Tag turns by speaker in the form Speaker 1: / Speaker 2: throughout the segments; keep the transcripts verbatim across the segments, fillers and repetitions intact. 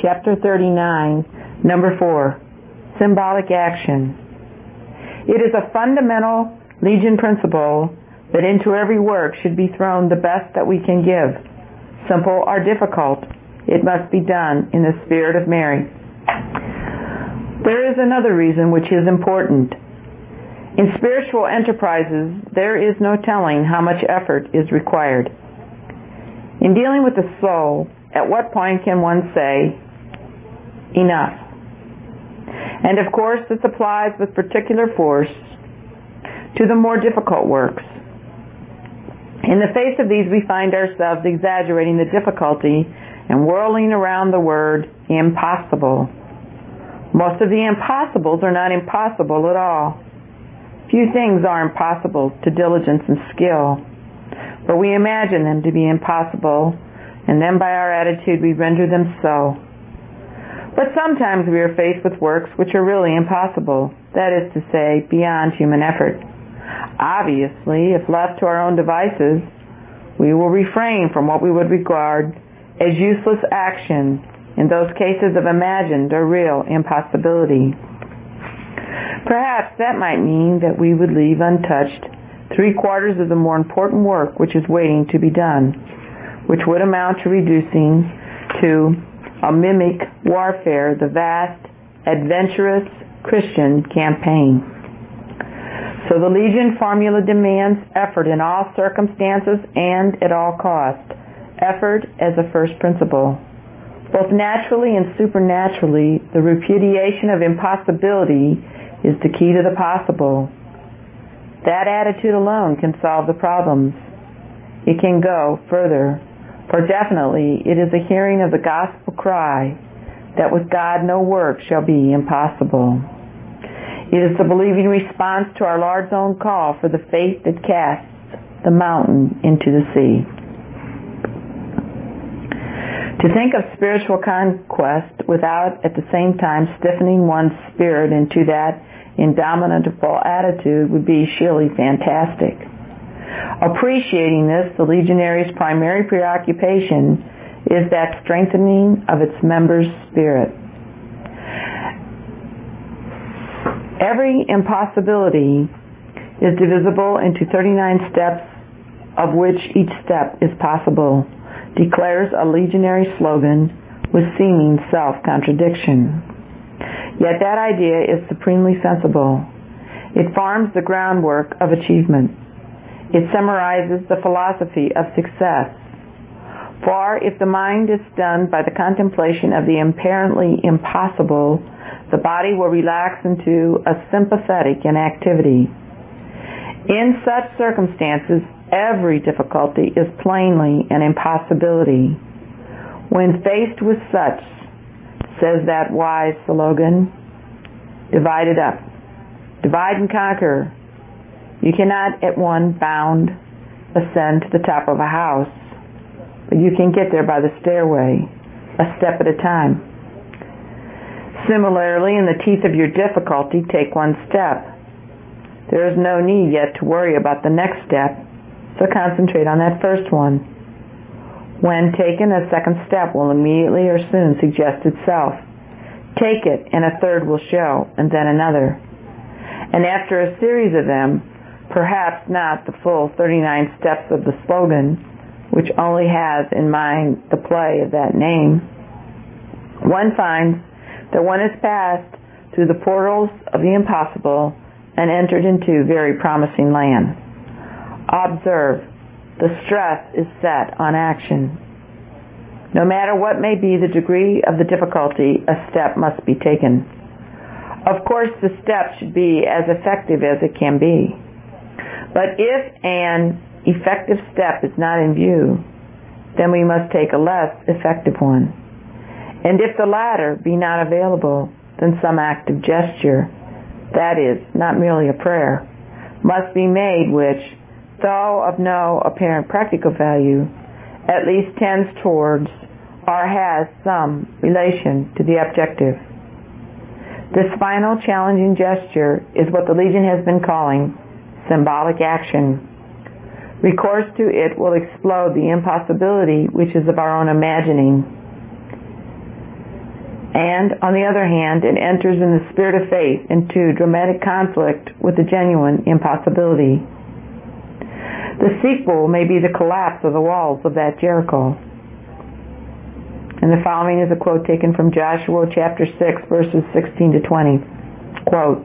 Speaker 1: Chapter thirty-nine, Number four, Symbolic Action. It is a fundamental Legion principle that into every work should be thrown the best that we can give. Simple or difficult, it must be done in the spirit of Mary. There is another reason which is important. In spiritual enterprises, there is no telling how much effort is required. In dealing with the soul, at what point can one say, enough? And of course, this applies with particular force to the more difficult works. In the face of these, we find ourselves exaggerating the difficulty and whirling around the word impossible. Most of the impossibles are not impossible at all. Few things are impossible to diligence and skill, but we imagine them to be impossible, and then by our attitude we render them so. But sometimes we are faced with works which are really impossible, that is to say, beyond human effort. Obviously, if left to our own devices, we will refrain from what we would regard as useless action in those cases of imagined or real impossibility. Perhaps that might mean that we would leave untouched three-quarters of the more important work which is waiting to be done, which would amount to reducing to a mimic warfare the vast, adventurous Christian campaign. So the Legion formula demands effort in all circumstances and at all cost. Effort as a first principle. Both naturally and supernaturally, the repudiation of impossibility is the key to the possible. That attitude alone can solve the problems. It can go further, for definitely it is a hearing of the gospel cry that with God no work shall be impossible. It is the believing response to our Lord's own call for the faith that casts the mountain into the sea. To think of spiritual conquest without at the same time stiffening one's spirit into that indomitable attitude would be surely fantastic. Appreciating this, the Legionary's primary preoccupation is that strengthening of its members' spirit. Every impossibility is divisible into thirty-nine steps, of which each step is possible, declares a Legionary slogan with seeming self-contradiction. Yet that idea is supremely sensible. It forms the groundwork of achievement. It summarizes the philosophy of success. For if the mind is stunned by the contemplation of the apparently impossible, the body will relax into a sympathetic inactivity. In such circumstances, every difficulty is plainly an impossibility. When faced with such, says that wise slogan, divide it up. Divide and conquer. You cannot at one bound ascend to the top of a house, but you can get there by the stairway, a step at a time. Similarly, in the teeth of your difficulty, take one step. There is no need yet to worry about the next step, so concentrate on that first one. When taken, a second step will immediately or soon suggest itself. Take it, and a third will show, and then another. And after a series of them, perhaps not the full thirty-nine steps of the slogan, which only has in mind the play of that name, one finds that one has passed through the portals of the impossible and entered into very promising land. Observe, the stress is set on action. No matter what may be the degree of the difficulty, a step must be taken. Of course, the step should be as effective as it can be. But if an effective step is not in view, then we must take a less effective one. And if the latter be not available, then some active gesture, that is, not merely a prayer, must be made which, though of no apparent practical value, at least tends towards or has some relation to the objective. This final challenging gesture is what the Legion has been calling symbolic action. Recourse to it will explode the impossibility which is of our own imagining. And, on the other hand, it enters in the spirit of faith into dramatic conflict with the genuine impossibility. The sequel may be the collapse of the walls of that Jericho. And the following is a quote taken from Joshua chapter six, verses sixteen to twenty. Quote,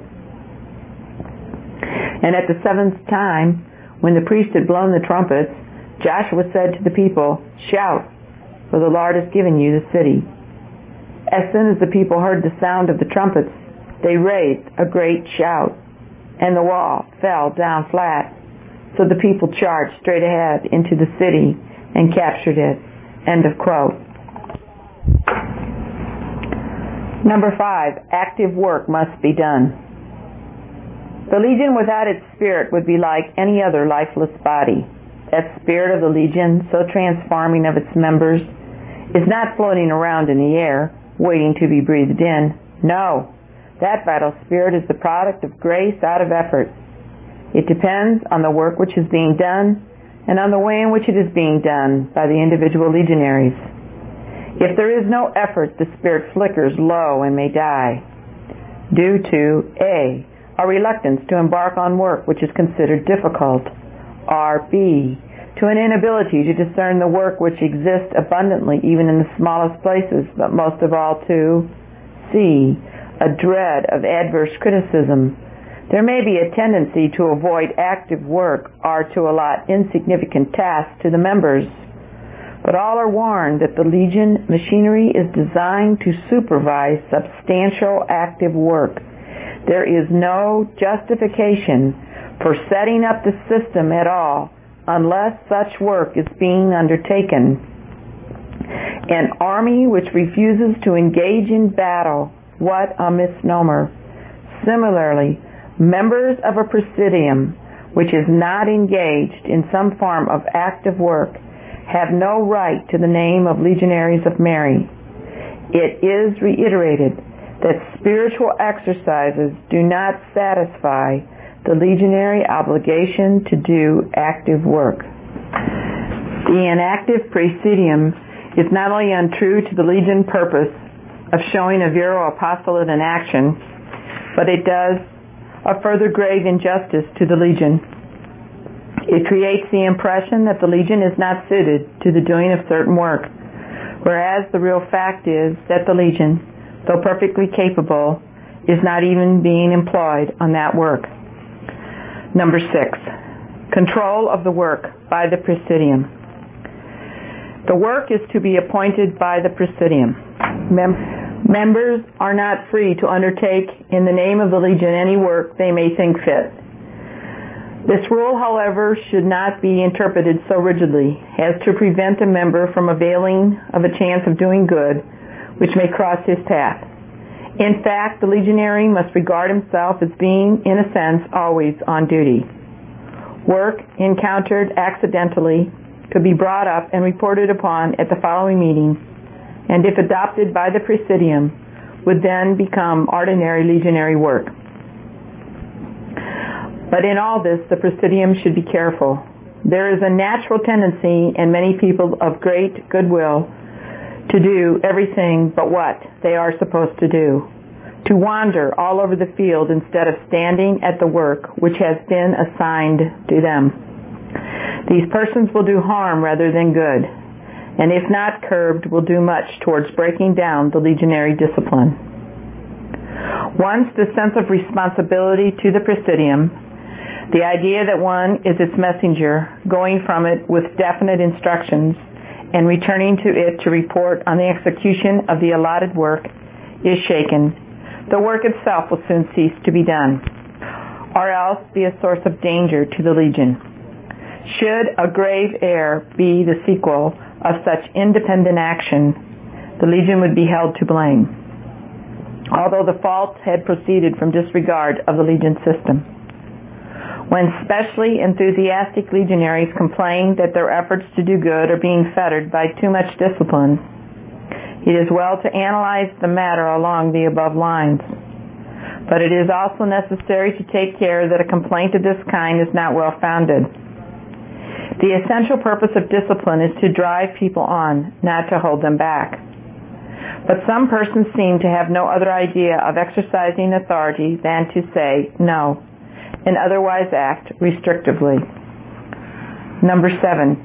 Speaker 1: "And at the seventh time, when the priest had blown the trumpets, Joshua said to the people, 'Shout, for the Lord has given you the city.' As soon as the people heard the sound of the trumpets, they raised a great shout, and the wall fell down flat. So the people charged straight ahead into the city and captured it." End of quote. Number five, active work must be done. The Legion without its spirit would be like any other lifeless body. That spirit of the Legion, so transforming of its members, is not floating around in the air, waiting to be breathed in. No, that vital spirit is the product of grace out of effort. It depends on the work which is being done and on the way in which it is being done by the individual legionaries. If there is no effort, the spirit flickers low and may die, due to A, a reluctance to embark on work which is considered difficult, or B, to an inability to discern the work which exists abundantly even in the smallest places, but most of all to C, a dread of adverse criticism. There may be a tendency to avoid active work or to allot insignificant tasks to the members, but all are warned that the Legion machinery is designed to supervise substantial active work. There is no justification for setting up the system at all unless such work is being undertaken. An army which refuses to engage in battle, what a misnomer. Similarly, members of a presidium which is not engaged in some form of active work have no right to the name of Legionaries of Mary. It is reiterated that spiritual exercises do not satisfy the legionary obligation to do active work. The inactive presidium is not only untrue to the Legion purpose of showing a virile apostolate in action, but it does a further grave injustice to the Legion. It creates the impression that the Legion is not suited to the doing of certain work, whereas the real fact is that the Legion, though perfectly capable, is not even being employed on that work. Number six, control of the work by the Presidium. The work is to be appointed by the Presidium. Mem- members are not free to undertake in the name of the Legion any work they may think fit. This rule, however, should not be interpreted so rigidly as to prevent a member from availing of a chance of doing good which may cross his path. In fact, the legionary must regard himself as being, in a sense, always on duty. Work encountered accidentally could be brought up and reported upon at the following meeting, and if adopted by the Presidium, would then become ordinary legionary work. But in all this, the Presidium should be careful. There is a natural tendency in many people of great goodwill to do everything but what they are supposed to do, to wander all over the field instead of standing at the work which has been assigned to them. These persons will do harm rather than good, and if not curbed, will do much towards breaking down the legionary discipline. Once the sense of responsibility to the Presidium, the idea that one is its messenger, going from it with definite instructions, and returning to it to report on the execution of the allotted work, is shaken, the work itself will soon cease to be done, or else be a source of danger to the Legion. Should a grave error be the sequel of such independent action, the Legion would be held to blame, although the fault had proceeded from disregard of the Legion system. When specially enthusiastic legionaries complain that their efforts to do good are being fettered by too much discipline, it is well to analyze the matter along the above lines. But it is also necessary to take care that a complaint of this kind is not well founded. The essential purpose of discipline is to drive people on, not to hold them back. But some persons seem to have no other idea of exercising authority than to say no and otherwise act restrictively. Number seven,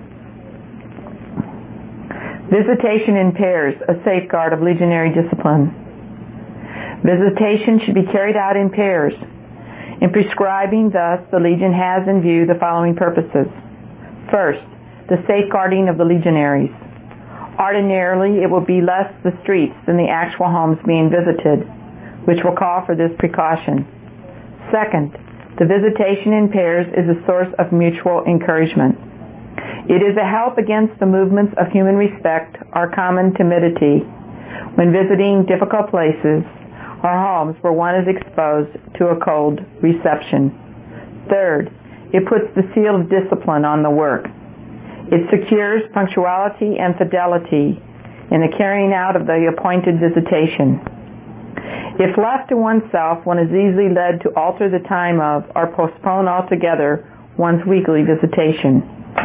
Speaker 1: visitation in pairs, a safeguard of legionary discipline. Visitation should be carried out in pairs. In prescribing thus, the Legion has in view the following purposes. First, the safeguarding of the legionaries. Ordinarily, it will be less the streets than the actual homes being visited, which will call for this precaution. Second, the visitation in pairs is a source of mutual encouragement. It is a help against the movements of human respect or common timidity when visiting difficult places or homes where one is exposed to a cold reception. Third, it puts the seal of discipline on the work. It secures punctuality and fidelity in the carrying out of the appointed visitation. If left to oneself, one is easily led to alter the time of or postpone altogether one's weekly visitation.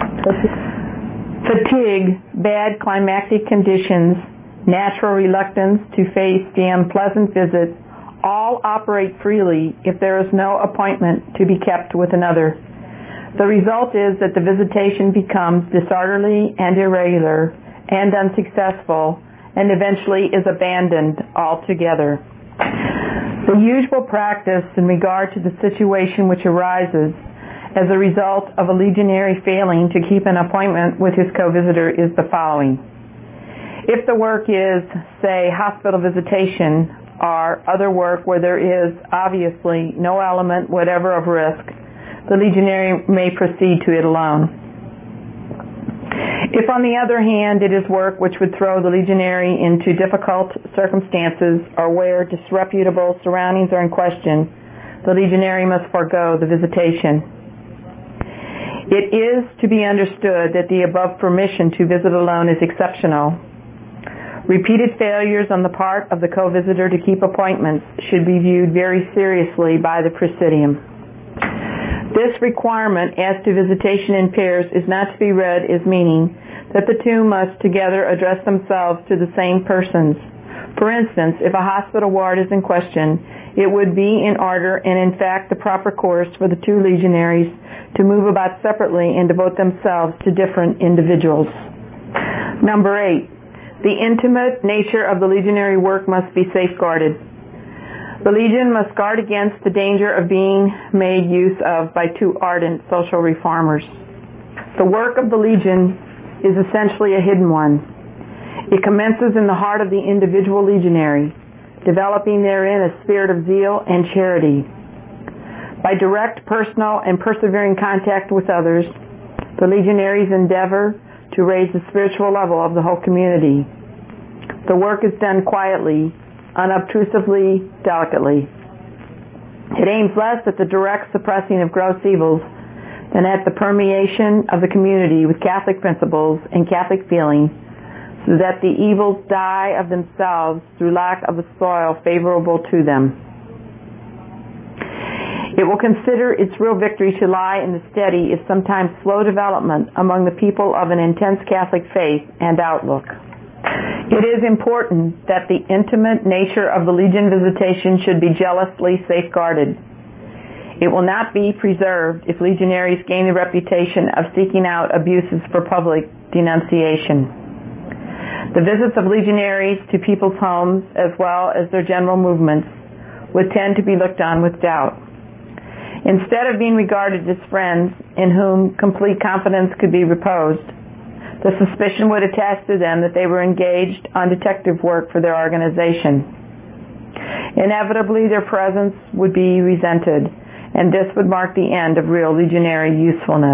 Speaker 1: Fatigue, bad climactic conditions, natural reluctance to face the unpleasant visit all operate freely if there is no appointment to be kept with another. The result is that the visitation becomes disorderly and irregular and unsuccessful and eventually is abandoned altogether. The usual practice in regard to the situation which arises as a result of a legionary failing to keep an appointment with his co-visitor is the following. If the work is, say, hospital visitation or other work where there is obviously no element whatever of risk, the legionary may proceed to it alone. If, on the other hand, it is work which would throw the legionary into difficult circumstances or where disreputable surroundings are in question, the legionary must forego the visitation. It is to be understood that the above permission to visit alone is exceptional. Repeated failures on the part of the co-visitor to keep appointments should be viewed very seriously by the Presidium. This requirement as to visitation in pairs is not to be read as meaning that the two must together address themselves to the same persons. For instance, if a hospital ward is in question, it would be in order and in fact the proper course for the two legionaries to move about separately and devote themselves to different individuals. Number eight, the intimate nature of the legionary work must be safeguarded. The Legion must guard against the danger of being made use of by too ardent social reformers. The work of the Legion is essentially a hidden one. It commences in the heart of the individual legionary, developing therein a spirit of zeal and charity. By direct, personal, and persevering contact with others, the legionaries endeavor to raise the spiritual level of the whole community. The work is done quietly, unobtrusively, delicately. It aims less at the direct suppressing of gross evils than at the permeation of the community with Catholic principles and Catholic feeling, so that the evils die of themselves through lack of a soil favorable to them. It will consider its real victory to lie in the steady, if sometimes slow development among the people of an intense Catholic faith and outlook. It is important that the intimate nature of the Legion visitation should be jealously safeguarded. It will not be preserved if legionaries gain the reputation of seeking out abuses for public denunciation. The visits of legionaries to people's homes, as well as their general movements, would tend to be looked on with doubt. Instead of being regarded as friends in whom complete confidence could be reposed, the suspicion would attach to them that they were engaged on detective work for their organization. Inevitably, their presence would be resented, and this would mark the end of real legionary usefulness.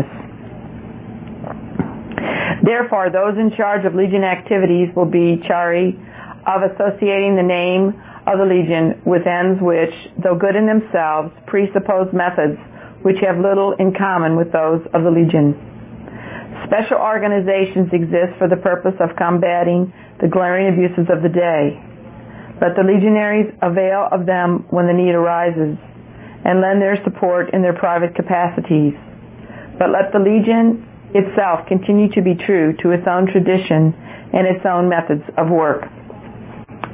Speaker 1: Therefore, those in charge of Legion activities will be chary of associating the name of the Legion with ends which, though good in themselves, presuppose methods which have little in common with those of the Legion. Special organizations exist for the purpose of combating the glaring abuses of the day. Let the legionaries avail of them when the need arises and lend their support in their private capacities. But let the Legion itself continue to be true to its own tradition and its own methods of work.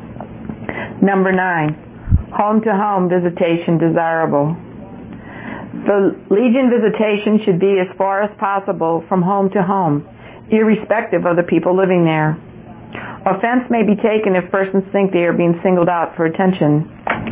Speaker 1: Number nine, home-to-home visitation desirable. The Legion visitation should be as far as possible from home to home, irrespective of the people living there. Offense may be taken if persons think they are being singled out for attention.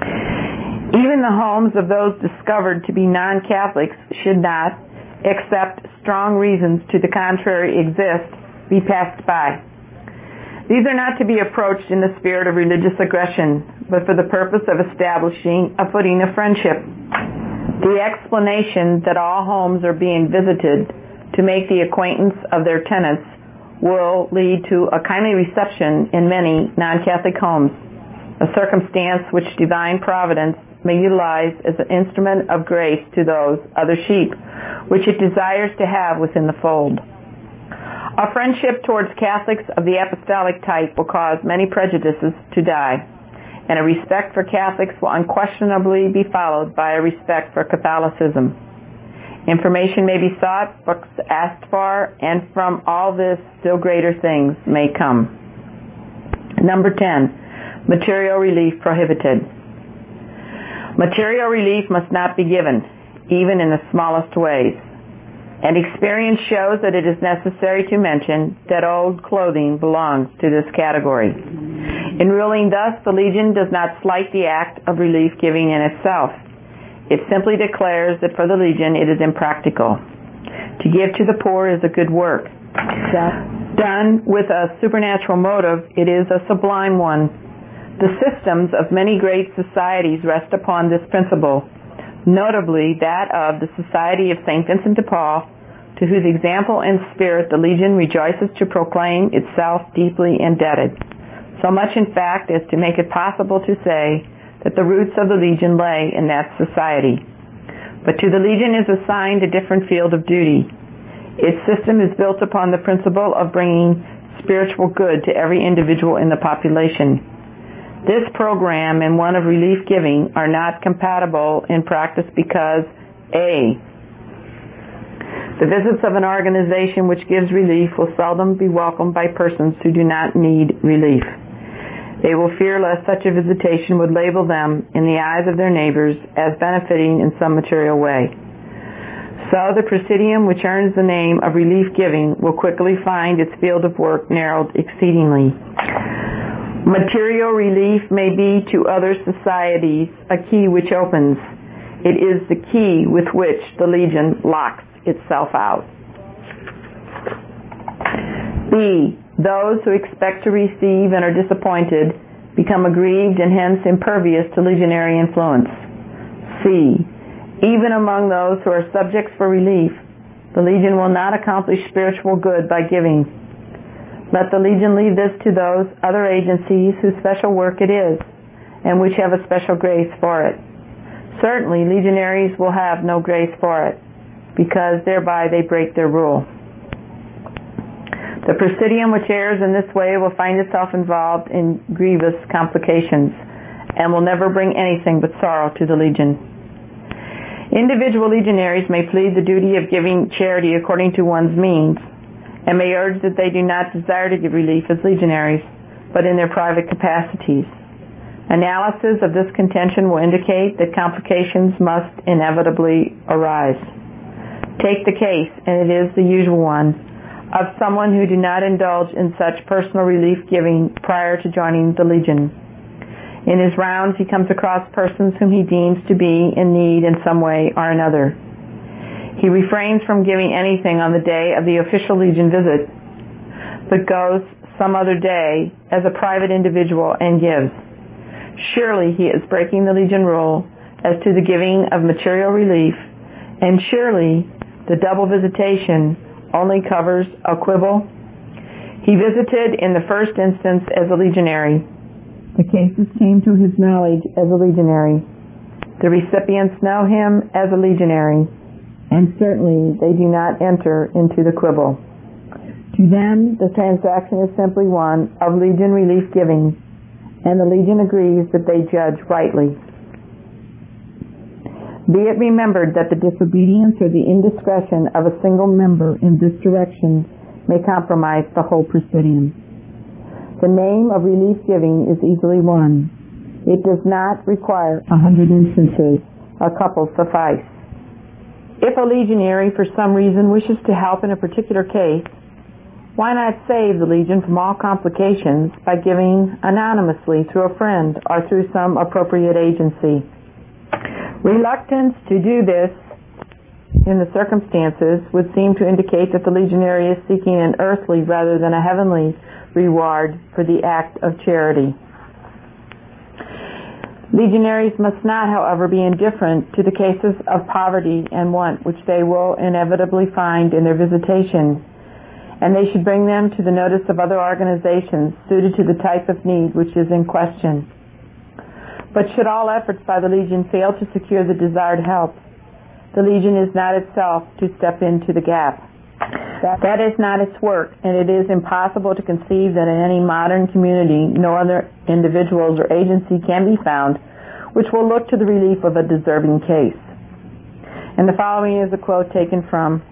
Speaker 1: Even the homes of those discovered to be non-Catholics should not, except strong reasons to the contrary exist, be passed by. These are not to be approached in the spirit of religious aggression, but for the purpose of establishing a footing of friendship. The explanation that all homes are being visited to make the acquaintance of their tenants will lead to a kindly reception in many non-Catholic homes, a circumstance which divine providence may utilize as an instrument of grace to those other sheep which it desires to have within the fold. A friendship towards Catholics of the apostolic type will cause many prejudices to die, and a respect for Catholics will unquestionably be followed by a respect for Catholicism. Information may be sought, books asked for, and from all this still greater things may come. Number ten, material relief prohibited. Material relief must not be given, even in the smallest ways. And experience shows that it is necessary to mention that old clothing belongs to this category. In ruling thus, the Legion does not slight the act of relief giving in itself. It simply declares that for the Legion it is impractical. To give to the poor is a good work. Done with a supernatural motive, it is a sublime one. The systems of many great societies rest upon this principle, notably that of the Society of Saint Vincent de Paul, to whose example and spirit the Legion rejoices to proclaim itself deeply indebted, so much in fact as to make it possible to say that the roots of the Legion lay in that society. But to the Legion is assigned a different field of duty. Its system is built upon the principle of bringing spiritual good to every individual in the population. This program and one of relief giving are not compatible in practice because A. The visits of an organization which gives relief will seldom be welcomed by persons who do not need relief. They will fear lest such a visitation would label them, in the eyes of their neighbors, as benefiting in some material way. So the Presidium, which earns the name of relief giving, will quickly find its field of work narrowed exceedingly. Material relief may be to other societies a key which opens. It is the key with which the Legion locks itself out. B. Those who expect to receive and are disappointed become aggrieved and hence impervious to legionary influence. C. Even among those who are subjects for relief, the Legion will not accomplish spiritual good by giving. Let the Legion leave this to those other agencies whose special work it is, and which have a special grace for it. Certainly, legionaries will have no grace for it, because thereby they break their rule. The Presidium which errs in this way will find itself involved in grievous complications, and will never bring anything but sorrow to the Legion. Individual legionaries may plead the duty of giving charity according to one's means, and may urge that they do not desire to give relief as legionaries, but in their private capacities. Analysis of this contention will indicate that complications must inevitably arise. Take the case, and it is the usual one, of someone who did not indulge in such personal relief giving prior to joining the Legion. In his rounds, he comes across persons whom he deems to be in need in some way or another. He refrains from giving anything on the day of the official Legion visit, but goes some other day as a private individual and gives. Surely he is breaking the Legion rule as to the giving of material relief, and surely the double visitation only covers a quibble. He visited in the first instance as a legionary. The cases came to his knowledge as a legionary. The recipients know him as a legionary, and certainly they do not enter into the quibble. To them, the transaction is simply one of Legion relief giving, and the Legion agrees that they judge rightly. Be it remembered that the disobedience or the indiscretion of a single member in this direction may compromise the whole Presidium. The name of relief giving is easily won. It does not require a hundred instances. A couple suffice. If a legionary for some reason wishes to help in a particular case, why not save the legion from all complications by giving anonymously through a friend or through some appropriate agency? Reluctance to do this in the circumstances would seem to indicate that the legionary is seeking an earthly rather than a heavenly reward for the act of charity. Legionaries must not, however, be indifferent to the cases of poverty and want which they will inevitably find in their visitation, and they should bring them to the notice of other organizations suited to the type of need which is in question. But should all efforts by the Legion fail to secure the desired help, the Legion is not itself to step into the gap. That is not its work, and it is impossible to conceive that in any modern community no other individuals or agency can be found which will look to the relief of a deserving case. And the following is a quote taken from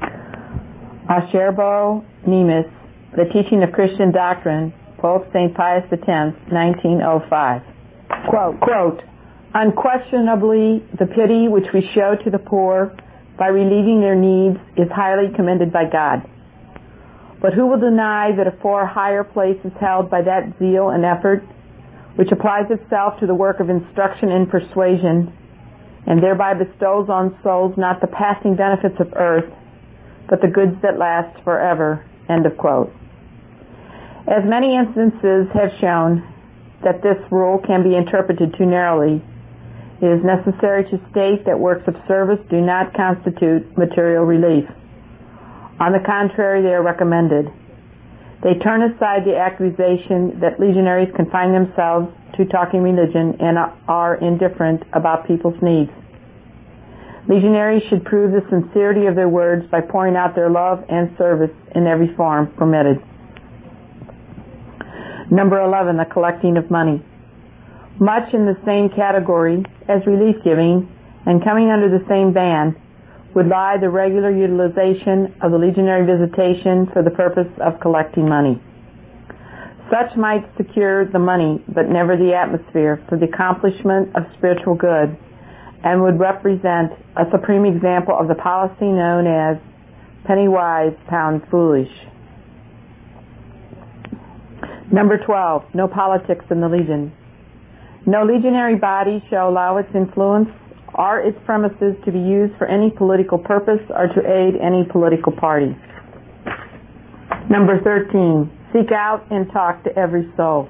Speaker 1: Asherbo-Nemes, The Teaching of Christian Doctrine, Pope Saint Pius X, nineteen oh five. Quote, quote, "Unquestionably, the pity which we show to the poor by relieving their needs is highly commended by God. But who will deny that a far higher place is held by that zeal and effort which applies itself to the work of instruction and persuasion, and thereby bestows on souls not the passing benefits of earth, but the goods that last forever?" End of quote. As many instances have shown that this rule can be interpreted too narrowly, it is necessary to state that works of service do not constitute material relief. On the contrary, they are recommended. They turn aside the accusation that legionaries confine themselves to talking religion and are indifferent about people's needs. Legionaries should prove the sincerity of their words by pouring out their love and service in every form permitted. Number eleven, the collecting of money. Much in the same category as relief giving and coming under the same ban would lie the regular utilization of the legionary visitation for the purpose of collecting money. Such might secure the money, but never the atmosphere for the accomplishment of spiritual good, and would represent a supreme example of the policy known as penny wise, pound foolish. Number twelve, no politics in the Legion. No legionary body shall allow its influence or its premises to be used for any political purpose or to aid any political party. Number thirteen, seek out and talk to every soul.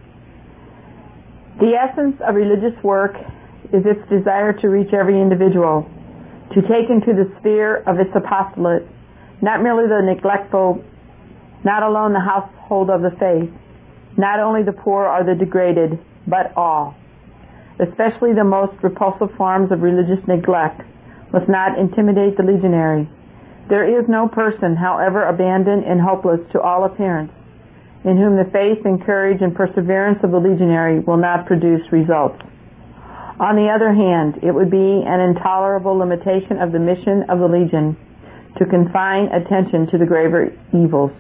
Speaker 1: The essence of religious work is its desire to reach every individual, to take into the sphere of its apostolate not merely the neglectful, not alone the household of the faith, not only the poor or the degraded, but all. Especially the most repulsive forms of religious neglect must not intimidate the legionary. There is no person, however abandoned and hopeless to all appearance, in whom the faith and courage and perseverance of the legionary will not produce results. On the other hand, it would be an intolerable limitation of the mission of the Legion to confine attention to the graver evils.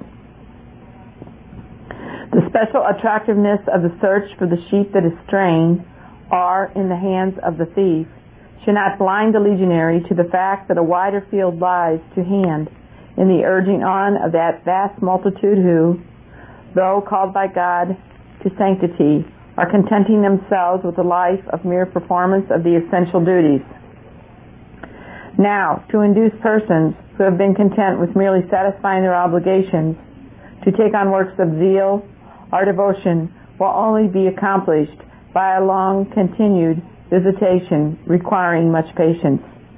Speaker 1: The special attractiveness of the search for the sheep that is straying or in the hands of the thief should not blind the legionary to the fact that a wider field lies to hand in the urging on of that vast multitude who, though called by God to sanctity, are contenting themselves with a life of mere performance of the essential duties. Now, to induce persons who have been content with merely satisfying their obligations to take on works of zeal or devotion will only be accomplished by a long continued visitation requiring much patience.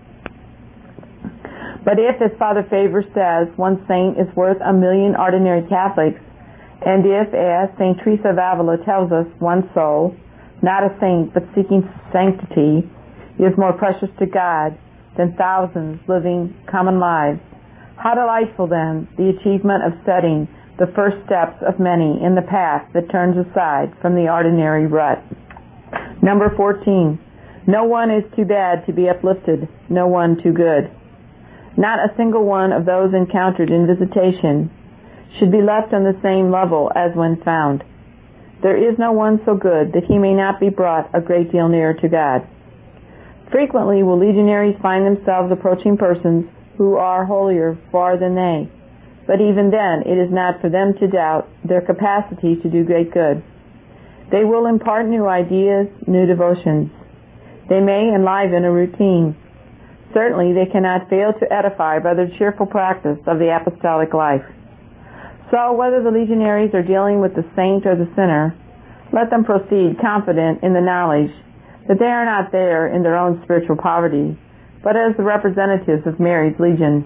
Speaker 1: But if, as Father Faber says, one saint is worth a million ordinary Catholics, and if, as Saint Teresa of Avila tells us, one soul, not a saint but seeking sanctity, is more precious to God than thousands living common lives, how delightful then the achievement of setting the first steps of many in the path that turns aside from the ordinary rut. Number fourteen, no one is too bad to be uplifted, no one too good. Not a single one of those encountered in visitation should be left on the same level as when found. there is no one so good that he may not be brought a great deal nearer to God. Frequently will legionaries find themselves approaching persons who are holier far than they, but even then it is not for them to doubt their capacity to do great good. They will impart new ideas, new devotions. They may enliven a routine. Certainly they cannot fail to edify by their cheerful practice of the apostolic life. So whether the legionaries are dealing with the saint or the sinner, let them proceed confident in the knowledge that they are not there in their own spiritual poverty, but as the representatives of Mary's legion.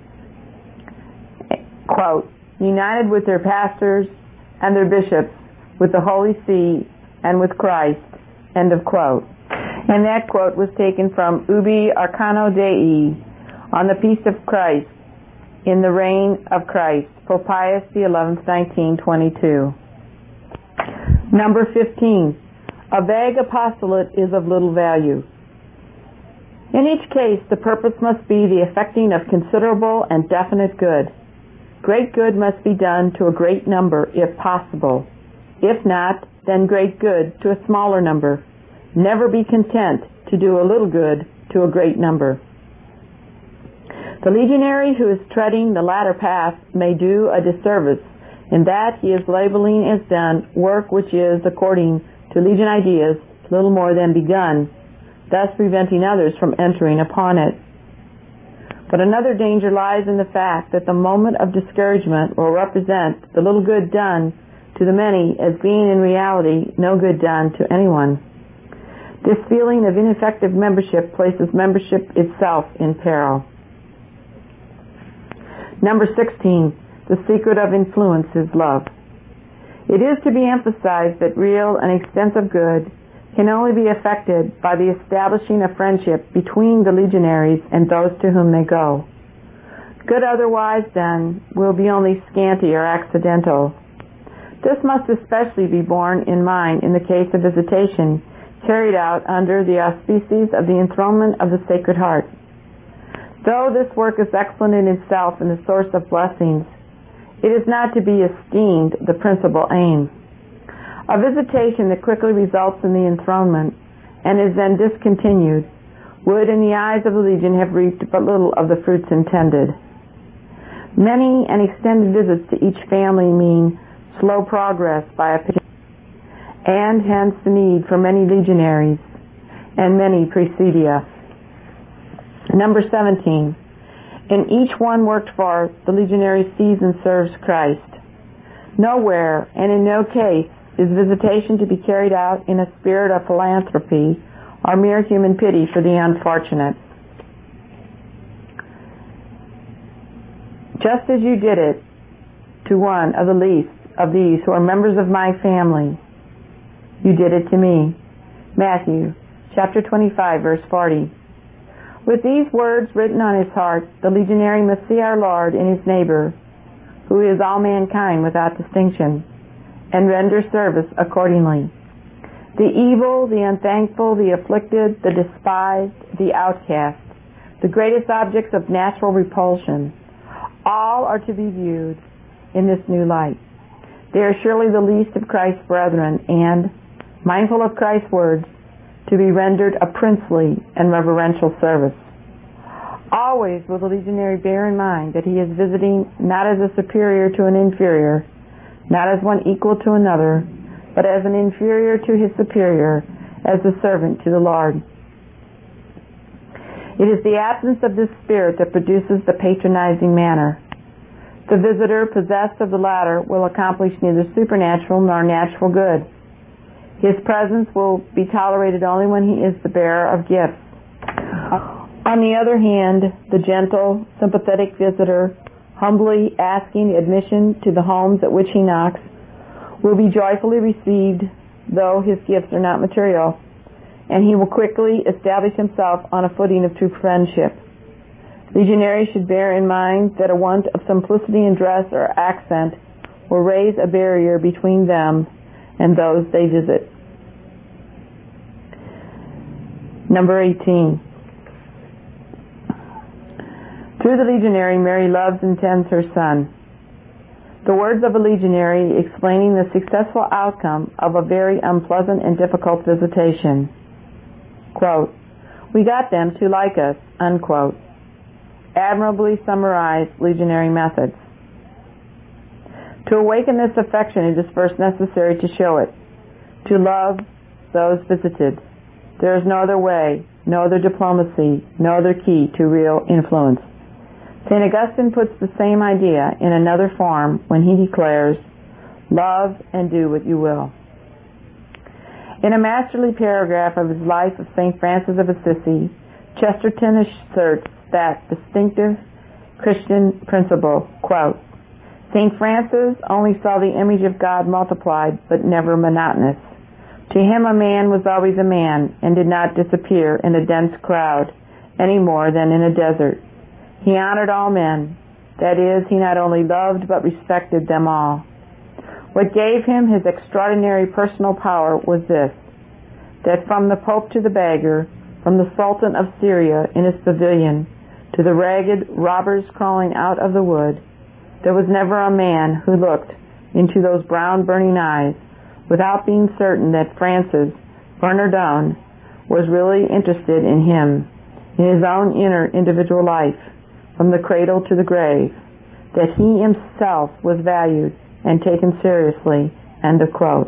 Speaker 1: Quote, united with their pastors and their bishops, with the Holy See, and with Christ, end of quote. And that quote was taken from Ubi Arcano Dei on the Feast of Christ in the reign of Christ, Pope Pius the eleventh, nineteen twenty-two. Number fifteen. A vague apostolate is of little value. In each case, the purpose must be the effecting of considerable and definite good. Great good must be done to a great number, if possible. If not, then great good to a smaller number. Never be content to do a little good to a great number. The legionary who is treading the latter path may do a disservice in that he is labeling as done work which is, according to legion ideas, little more than begun, thus preventing others from entering upon it. But another danger lies in the fact that the moment of discouragement will represent the little good done to the many as being in reality no good done to anyone. This feeling of ineffective membership places membership itself in peril. Number sixteen, the secret of influence is love. It is to be emphasized that real and extensive good can only be effected by the establishing of friendship between the legionaries and those to whom they go. Good otherwise, then, will be only scanty or accidental. This must especially be borne in mind in the case of visitation carried out under the auspices of the enthronement of the Sacred Heart. Though this work is excellent in itself and the source of blessings, it is not to be esteemed the principal aim. A visitation that quickly results in the enthronement and is then discontinued would, in the eyes of the Legion, have reaped but little of the fruits intended. Many and extended visits to each family mean slow progress by a and hence the need for many legionaries and many presidia. Number seventeen. In each one worked for, the legionary sees and serves Christ. Nowhere and in no case is visitation to be carried out in a spirit of philanthropy or mere human pity for the unfortunate. Just as you did it to one of the least of these who are members of my family, you did it to me. Matthew chapter twenty-five, verse forty. With these words written on his heart, the legionary must see our Lord in his neighbor, who is all mankind without distinction, and render service accordingly. The evil, the unthankful, the afflicted, the despised, the outcast, the greatest objects of natural repulsion, all are to be viewed in this new light. They are surely the least of Christ's brethren, and, mindful of Christ's words, to be rendered a princely and reverential service. Always will the legionary bear in mind that he is visiting not as a superior to an inferior, not as one equal to another, but as an inferior to his superior, as a servant to the Lord. It is the absence of this spirit that produces the patronizing manner. The visitor possessed of the latter will accomplish neither supernatural nor natural good. His presence will be tolerated only when he is the bearer of gifts. On the other hand, the gentle, sympathetic visitor, humbly asking admission to the homes at which he knocks, will be joyfully received, though his gifts are not material, and he will quickly establish himself on a footing of true friendship. Legionaries should bear in mind that a want of simplicity in dress or accent will raise a barrier between them and those they visit. Number eighteen. Through the legionary, Mary loves and tends her son. The words of a legionary explaining the successful outcome of a very unpleasant and difficult visitation. Quote, "We got them to like us," unquote. Admirably summarized legionary methods. To awaken this affection, it is first necessary to show it, to love those visited. There is no other way, no other diplomacy, no other key to real influence. Saint Augustine puts the same idea in another form when he declares, "Love and do what you will." In a masterly paragraph of his Life of Saint Francis of Assisi, Chesterton asserts that distinctive Christian principle, quote, "Saint Francis only saw the image of God multiplied, but never monotonous. To him a man was always a man, and did not disappear in a dense crowd any more than in a desert. He honored all men. That is, he not only loved, but respected them all. What gave him his extraordinary personal power was this, that from the Pope to the beggar, from the Sultan of Syria in his pavilion, to the ragged robbers crawling out of the wood, there was never a man who looked into those brown burning eyes without being certain that Francis Bernardone was really interested in him, in his own inner individual life, from the cradle to the grave, that he himself was valued and taken seriously." End of quote.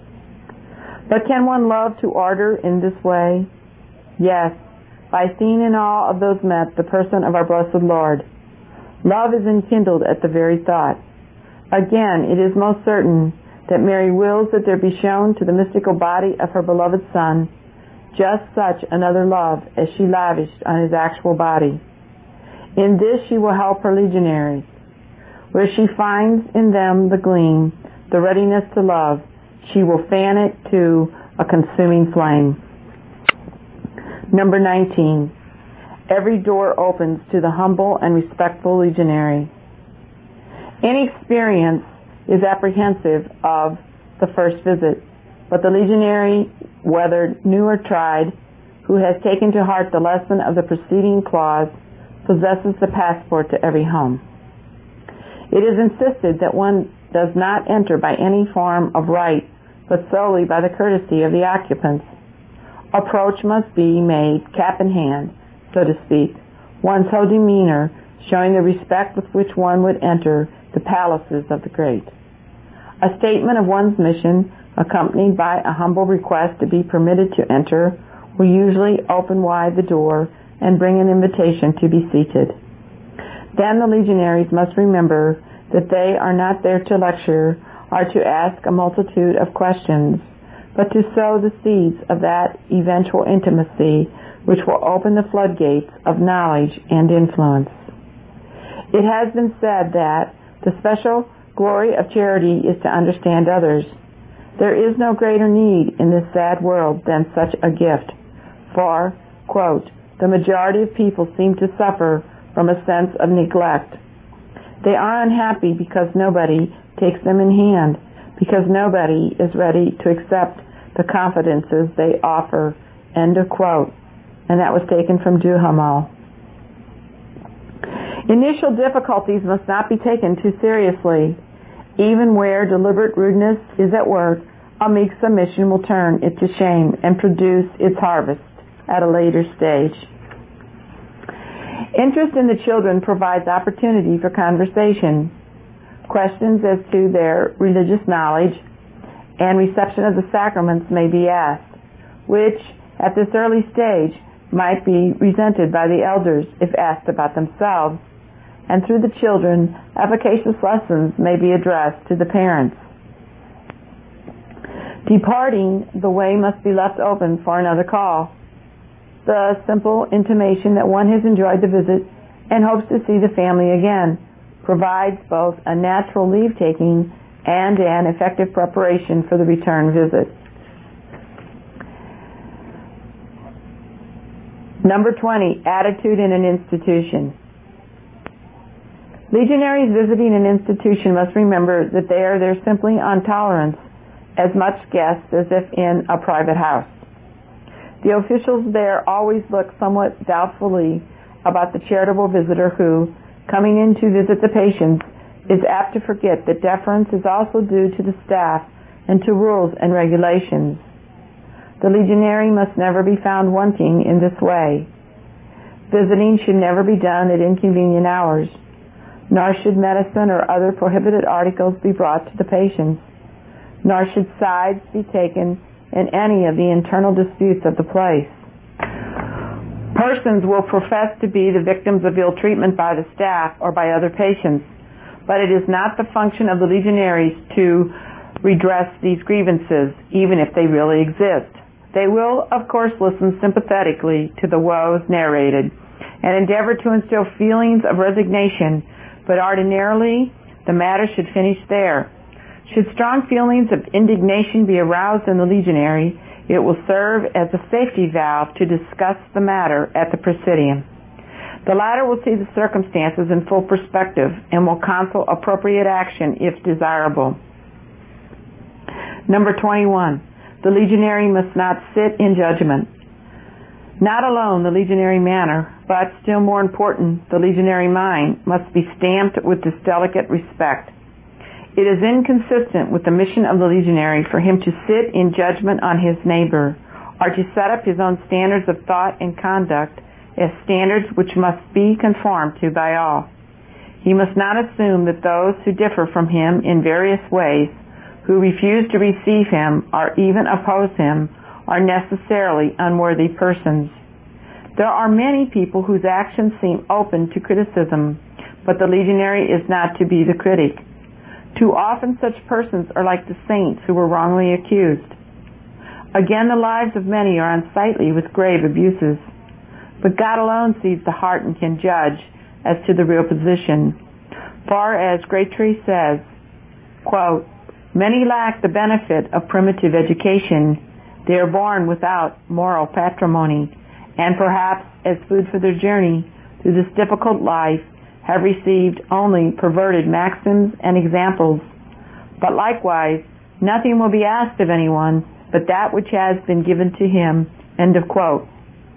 Speaker 1: But can one love to ardor in this way? Yes, by seeing in all of those met the person of our blessed Lord. Love is enkindled at the very thought. Again, it is most certain that Mary wills that there be shown to the mystical body of her beloved Son just such another love as she lavished on his actual body. In this she will help her legionaries. Where she finds in them the gleam, the readiness to love, she will fan it to a consuming flame. Number nineteen. Every door opens to the humble and respectful legionary. Inexperience is apprehensive of the first visit, but the legionary, whether new or tried, who has taken to heart the lesson of the preceding clause, possesses the passport to every home. It is insisted that one does not enter by any form of right, but solely by the courtesy of the occupants. Approach must be made cap in hand, so to speak, one's whole demeanor showing the respect with which one would enter the palaces of the great. A statement of one's mission, accompanied by a humble request to be permitted to enter, will usually open wide the door and bring an invitation to be seated. Then the legionaries must remember that they are not there to lecture or to ask a multitude of questions, but to sow the seeds of that eventual intimacy which will open the floodgates of knowledge and influence. It has been said that the special glory of charity is to understand others. There is no greater need in this sad world than such a gift, for, quote, "the majority of people seem to suffer from a sense of neglect. They are unhappy because nobody takes them in hand, because nobody is ready to accept the confidences they offer." End of quote. And that was taken from Duhamel. Initial difficulties must not be taken too seriously. Even where deliberate rudeness is at work, a meek submission will turn it to shame and produce its harvest at a later stage. Interest in the children provides opportunity for conversation. Questions as to their religious knowledge and reception of the sacraments may be asked, which at this early stage might be resented by the elders if asked about themselves, and through the children, efficacious lessons may be addressed to the parents. Departing, the way must be left open for another call. The simple intimation that one has enjoyed the visit and hopes to see the family again provides both a natural leave-taking and an effective preparation for the return visit. Number twenty, attitude in an institution. Legionaries visiting an institution must remember that they are there simply on tolerance, as much guests as if in a private house. The officials there always look somewhat doubtfully about the charitable visitor who, coming in to visit the patients, is apt to forget that deference is also due to the staff and to rules and regulations. The legionary must never be found wanting in this way. Visiting should never be done at inconvenient hours, nor should medicine or other prohibited articles be brought to the patients, nor should sides be taken in any of the internal disputes of the place. Persons will profess to be the victims of ill treatment by the staff or by other patients, but it is not the function of the legionaries to redress these grievances, even if they really exist. They will, of course, listen sympathetically to the woes narrated and endeavor to instill feelings of resignation, but ordinarily the matter should finish there. Should strong feelings of indignation be aroused in the legionary, it will serve as a safety valve to discuss the matter at the presidium. The latter will see the circumstances in full perspective and will counsel appropriate action if desirable. Number twenty-one. The legionary must not sit in judgment. Not alone the legionary manner, but still more important, the legionary mind must be stamped with this delicate respect. It is inconsistent with the mission of the legionary for him to sit in judgment on his neighbor, or to set up his own standards of thought and conduct as standards which must be conformed to by all. He must not assume that those who differ from him in various ways, who refuse to receive him or even oppose him, are necessarily unworthy persons. There are many people whose actions seem open to criticism, but the legionary is not to be the critic. Too often such persons are like the saints who were wrongly accused. Again, the lives of many are unsightly with grave abuses, but God alone sees the heart and can judge as to the real position. For as Graytree says, quote, "Many lack the benefit of primitive education. They are born without moral patrimony, and perhaps as food for their journey through this difficult life have received only perverted maxims and examples. But likewise, nothing will be asked of anyone but that which has been given to him." End of quote.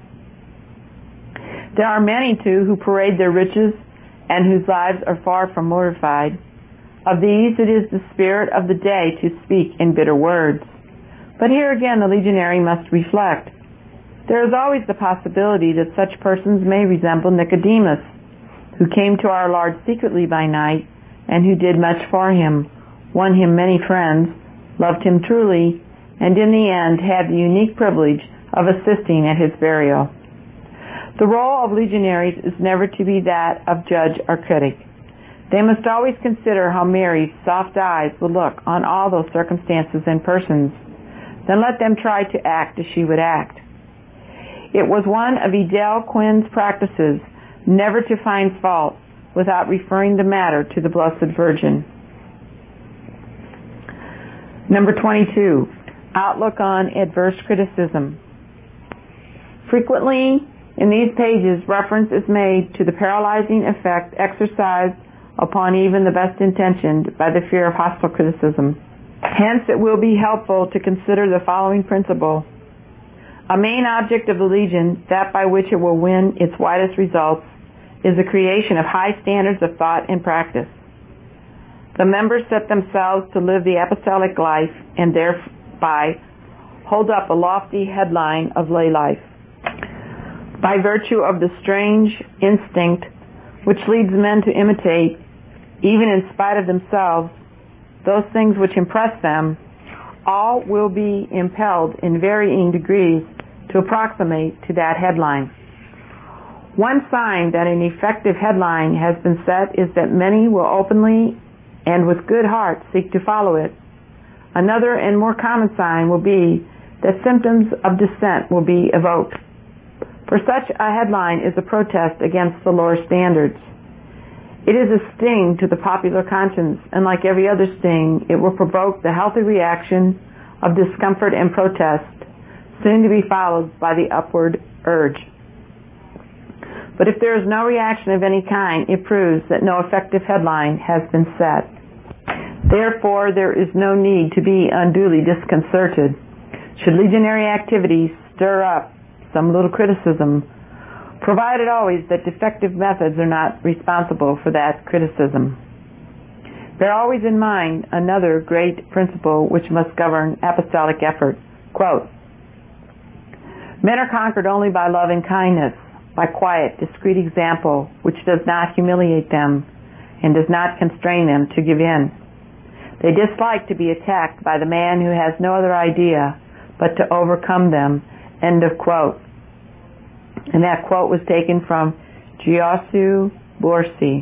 Speaker 1: There are many, too, who parade their riches and whose lives are far from mortified. Of these it is the spirit of the day to speak in bitter words. But here again the legionary must reflect. There is always the possibility that such persons may resemble Nicodemus, who came to our Lord secretly by night, and who did much for him, won him many friends, loved him truly, and in the end had the unique privilege of assisting at his burial. The role of legionaries is never to be that of judge or critic. They must always consider how Mary's soft eyes will look on all those circumstances and persons. Then let them try to act as she would act. It was one of Edel Quinn's practices never to find fault without referring the matter to the Blessed Virgin. Number twenty-two, outlook on adverse criticism. Frequently in these pages, reference is made to the paralyzing effect exercised upon even the best intentioned by the fear of hostile criticism. Hence, it will be helpful to consider the following principle. A main object of the Legion, that by which it will win its widest results, is the creation of high standards of thought and practice. The members set themselves to live the apostolic life and thereby hold up a lofty headline of lay life. By virtue of the strange instinct which leads men to imitate, even in spite of themselves, those things which impress them, all will be impelled in varying degrees to approximate to that headline. One sign that an effective headline has been set is that many will openly and with good heart seek to follow it. Another and more common sign will be that symptoms of dissent will be evoked. For such a headline is a protest against the lower standards. It is a sting to the popular conscience, and like every other sting, it will provoke the healthy reaction of discomfort and protest, soon to be followed by the upward urge. But if there is no reaction of any kind, it proves that no effective headline has been set. Therefore, there is no need to be unduly disconcerted should legionary activities stir up some little criticism, provided always that defective methods are not responsible for that criticism. Bear always in mind another great principle which must govern apostolic effort. Quote, men are conquered only by loving kindness, by quiet, discreet example, which does not humiliate them and does not constrain them to give in. They dislike to be attacked by the man who has no other idea but to overcome them. End of quote. And that quote was taken from Giosu Borsi.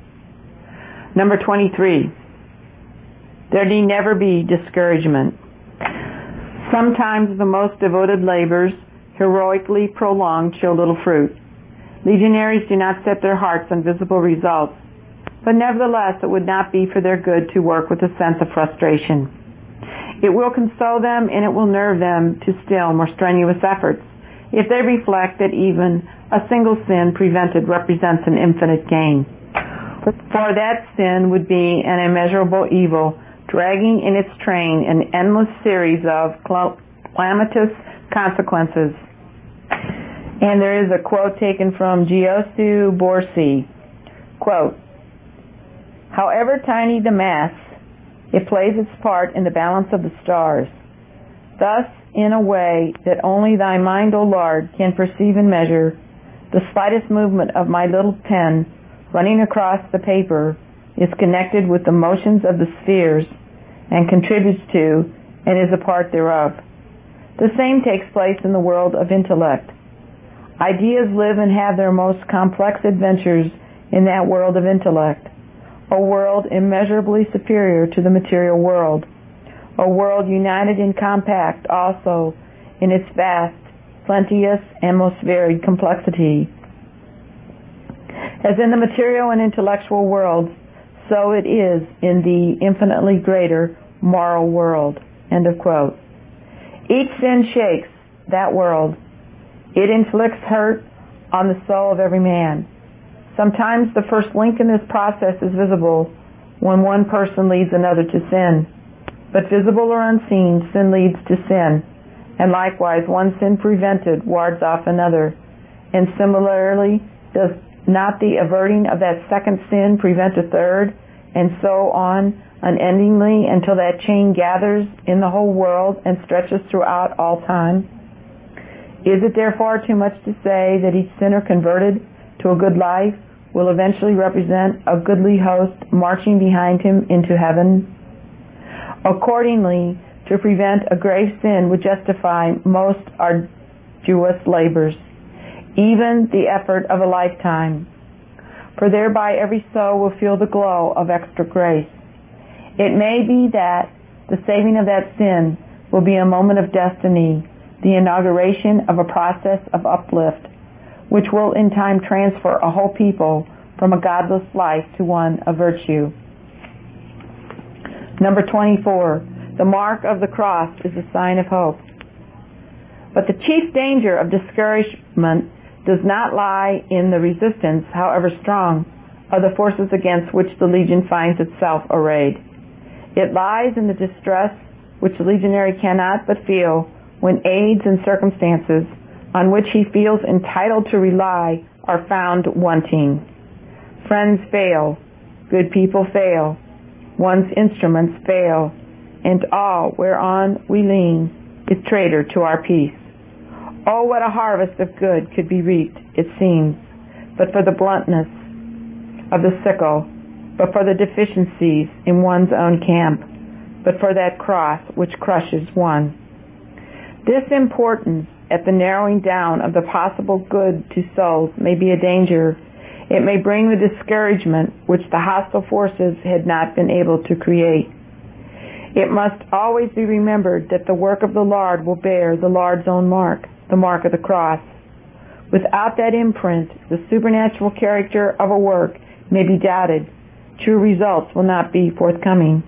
Speaker 1: Number twenty-three. There need never be discouragement. Sometimes the most devoted labors, heroically prolonged, show little fruit. Legionaries do not set their hearts on visible results, but nevertheless it would not be for their good to work with a sense of frustration. It will console them and it will nerve them to still more strenuous efforts if they reflect that even a single sin prevented represents an infinite gain. For that sin would be an immeasurable evil, dragging in its train an endless series of calamitous consequences. And there is a quote taken from Giosu Borsi. Quote, however tiny the mass, it plays its part in the balance of the stars. Thus, in a way that only thy mind, O Lord, can perceive and measure, the slightest movement of my little pen running across the paper is connected with the motions of the spheres and contributes to and is a part thereof. The same takes place in the world of intellect. Ideas live and have their most complex adventures in that world of intellect, a world immeasurably superior to the material world, a world united and compact also in its vast, plenteous, and most varied complexity. As in the material and intellectual worlds, so it is in the infinitely greater moral world. End of quote. Each sin shakes that world. It inflicts hurt on the soul of every man. Sometimes the first link in this process is visible when one person leads another to sin. But visible or unseen, sin leads to sin. And likewise, one sin prevented wards off another. And similarly, does not the averting of that second sin prevent a third, and so on unendingly until that chain gathers in the whole world and stretches throughout all time? Is it therefore too much to say that each sinner converted to a good life will eventually represent a goodly host marching behind him into heaven? Accordingly, to prevent a grave sin would justify most arduous labors, even the effort of a lifetime, for thereby every soul will feel the glow of extra grace. It may be that the saving of that sin will be a moment of destiny, the inauguration of a process of uplift, which will in time transfer a whole people from a godless life to one of virtue. Number twenty-four, the mark of the cross is a sign of hope. But the chief danger of discouragement does not lie in the resistance, however strong, of the forces against which the legion finds itself arrayed. It lies in the distress which the legionary cannot but feel when aids and circumstances on which he feels entitled to rely are found wanting. Friends fail, good people fail, one's instruments fail, and all whereon we lean is traitor to our peace. Oh, what a harvest of good could be reaped, it seems, but for the bluntness of the sickle, but for the deficiencies in one's own camp, but for that cross which crushes one. This importance at the narrowing down of the possible good to souls may be a danger. It may bring the discouragement which the hostile forces had not been able to create. It must always be remembered that the work of the Lord will bear the Lord's own mark, the mark of the cross. Without that imprint, the supernatural character of a work may be doubted. True results will not be forthcoming.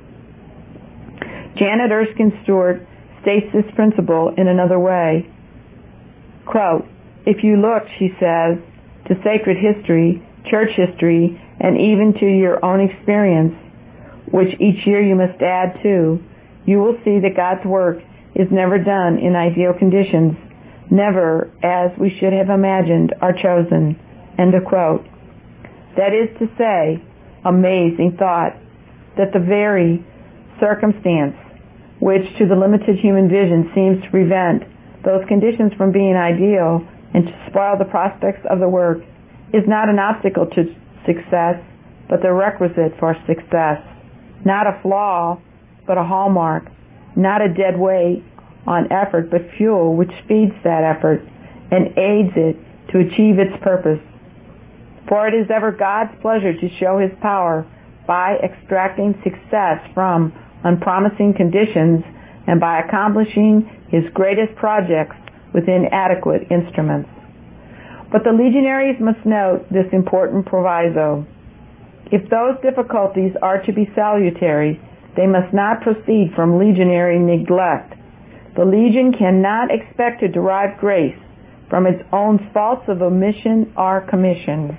Speaker 1: Janet Erskine Stewart states this principle in another way. Quote, if you look, she says, to sacred history, church history, and even to your own experience, which each year you must add to, you will see that God's work is never done in ideal conditions, never as we should have imagined are chosen. End of quote. That is to say, amazing thought. that the very circumstance which to the limited human vision seems to prevent those conditions from being ideal and to spoil the prospects of the work is not an obstacle to success, but the requisite for success. Not a flaw, but a hallmark. Not a dead weight on effort, but fuel which feeds that effort and aids it to achieve its purpose. For it is ever God's pleasure to show His power by extracting success from unpromising conditions and by accomplishing His greatest projects with inadequate instruments. But the legionaries must note this important proviso. If those difficulties are to be salutary, they must not proceed from legionary neglect. The legion cannot expect to derive grace from its own faults of omission or commission.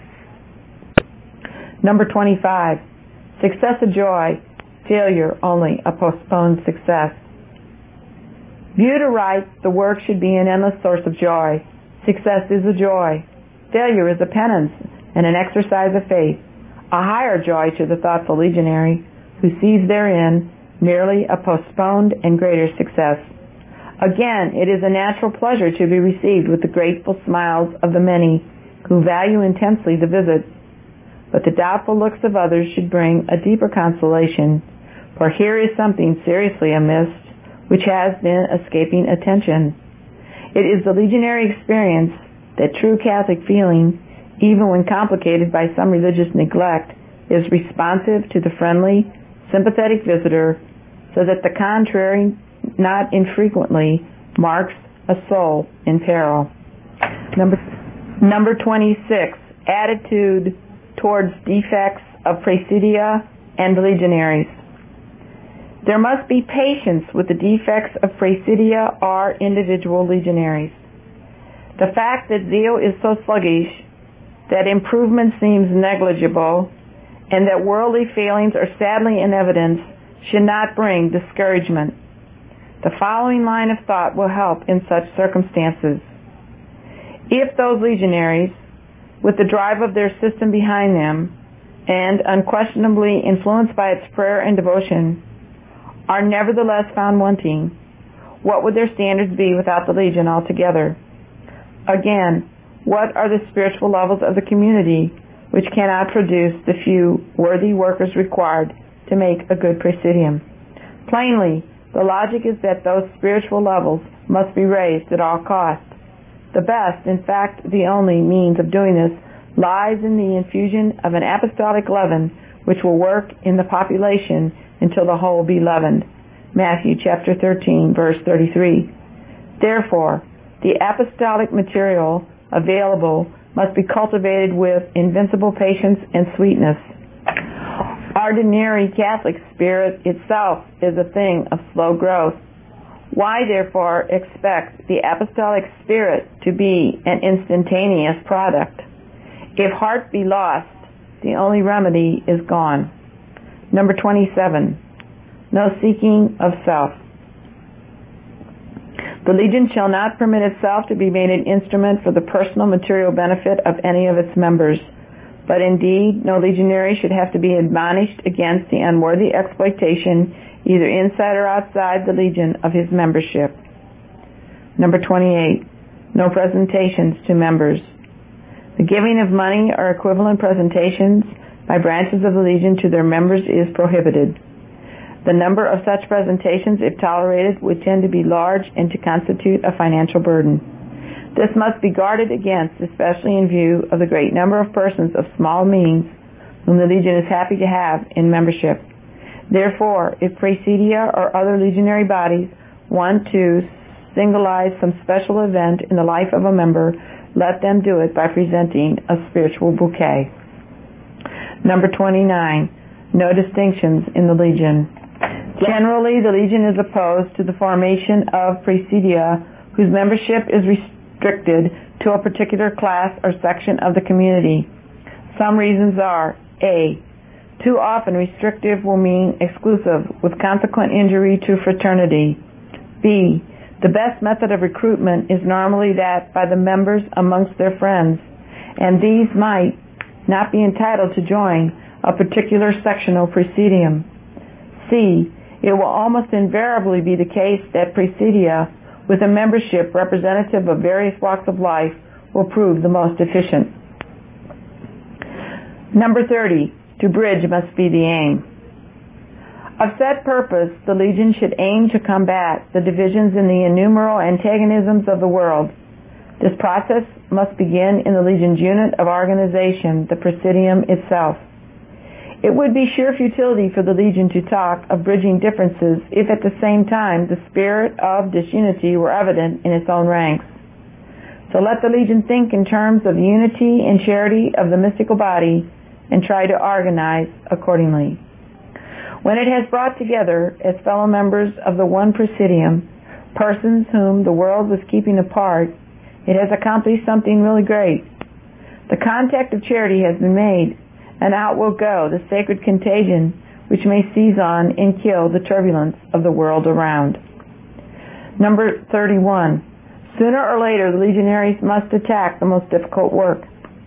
Speaker 1: Number twenty-five, success a joy, failure only a postponed success. Viewed aright, the work should be an endless source of joy. Success is a joy. Failure is a penance and an exercise of faith, a higher joy to the thoughtful legionary who sees therein merely a postponed and greater success. Again, it is a natural pleasure to be received with the grateful smiles of the many who value intensely the visit. But the doubtful looks of others should bring a deeper consolation, for here is something seriously amiss which has been escaping attention. It is the legionary experience that true Catholic feeling, even when complicated by some religious neglect, is responsive to the friendly, sympathetic visitor, so that the contrary not infrequently marks a soul in peril. Number, number twenty-six, attitude towards defects of Praesidia and the legionaries. There must be patience with the defects of Praesidia or individual legionaries. The fact that zeal is so sluggish, that improvement seems negligible, and that worldly failings are sadly in evidence should not bring discouragement. The following line of thought will help in such circumstances. If those legionaries, with the drive of their system behind them, and unquestionably influenced by its prayer and devotion, are nevertheless found wanting, what would their standards be without the legion altogether? Again, what are the spiritual levels of the community which cannot produce the few worthy workers required to make a good presidium? Plainly, the logic is that those spiritual levels must be raised at all costs. The best, in fact the only, means of doing this lies in the infusion of an apostolic leaven which will work in the population until the whole be leavened. Matthew chapter thirteen, verse thirty-three. Therefore, the apostolic material available must be cultivated with invincible patience and sweetness. Ordinary Catholic spirit itself is a thing of slow growth. Why, therefore, expect the apostolic spirit to be an instantaneous product? If heart be lost, the only remedy is gone. Number twenty-seven, no seeking of self. The legion shall not permit itself to be made an instrument for the personal material benefit of any of its members, but indeed no legionary should have to be admonished against the unworthy exploitation, either inside or outside the legion, of his membership. Number twenty-eight, no presentations to members. The giving of money or equivalent presentations by branches of the legion to their members is prohibited. The number of such presentations, if tolerated, would tend to be large and to constitute a financial burden. This must be guarded against, especially in view of the great number of persons of small means whom the legion is happy to have in membership. Therefore, if Praesidia or other legionary bodies want to singleize some special event in the life of a member, let them do it by presenting a spiritual bouquet. Number twenty-nine, no distinctions in the legion. Generally, the legion is opposed to the formation of Praesidia whose membership is restricted to a particular class or section of the community. Some reasons are: A. Too often restrictive will mean exclusive, with consequent injury to fraternity. B. The best method of recruitment is normally that by the members amongst their friends, and these might not be entitled to join a particular sectional presidium. C. It will almost invariably be the case that Presidia, with a membership representative of various walks of life, will prove the most efficient. Number thirty. To bridge must be the aim. Of set purpose, the Legion should aim to combat the divisions in the innumerable antagonisms of the world. This process must begin in the Legion's unit of organization, the Presidium itself. It would be sheer futility for the Legion to talk of bridging differences if at the same time the spirit of disunity were evident in its own ranks. So let the Legion think in terms of unity and charity of the mystical body and try to organize accordingly. When it has brought together as fellow members of the one Presidium persons whom the world was keeping apart, it has accomplished something really great. The contact of charity has been made, and out will go the sacred contagion which may seize on and kill the turbulence of the world around. Number thirty-one. Sooner or later, the legionaries must attack the most difficult work.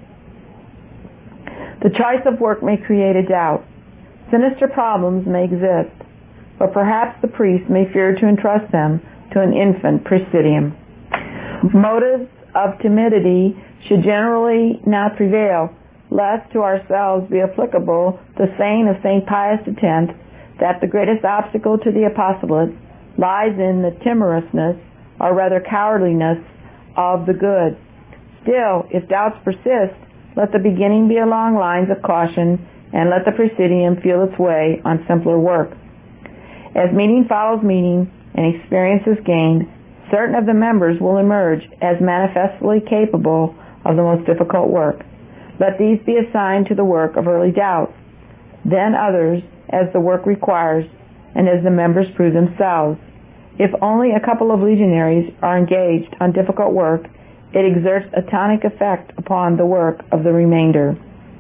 Speaker 1: The choice of work may create a doubt. Sinister problems may exist, but perhaps the priest may fear to entrust them to an infant Presidium. Motives of timidity should generally not prevail, lest to ourselves be applicable the saying of Saint Pius X, that the greatest obstacle to the apostolate lies in the timorousness, or rather cowardliness, of the good. Still, if doubts persist, let the beginning be along lines of caution, and let the Presidium feel its way on simpler work. As meeting follows meeting, and experience is gained, certain of the members will emerge as manifestly capable of the most difficult work. Let these be assigned to the work of early doubt, then others as the work requires and as the members prove themselves. If only a couple of legionaries are engaged on difficult work, it exerts a tonic effect upon the work of the remainder.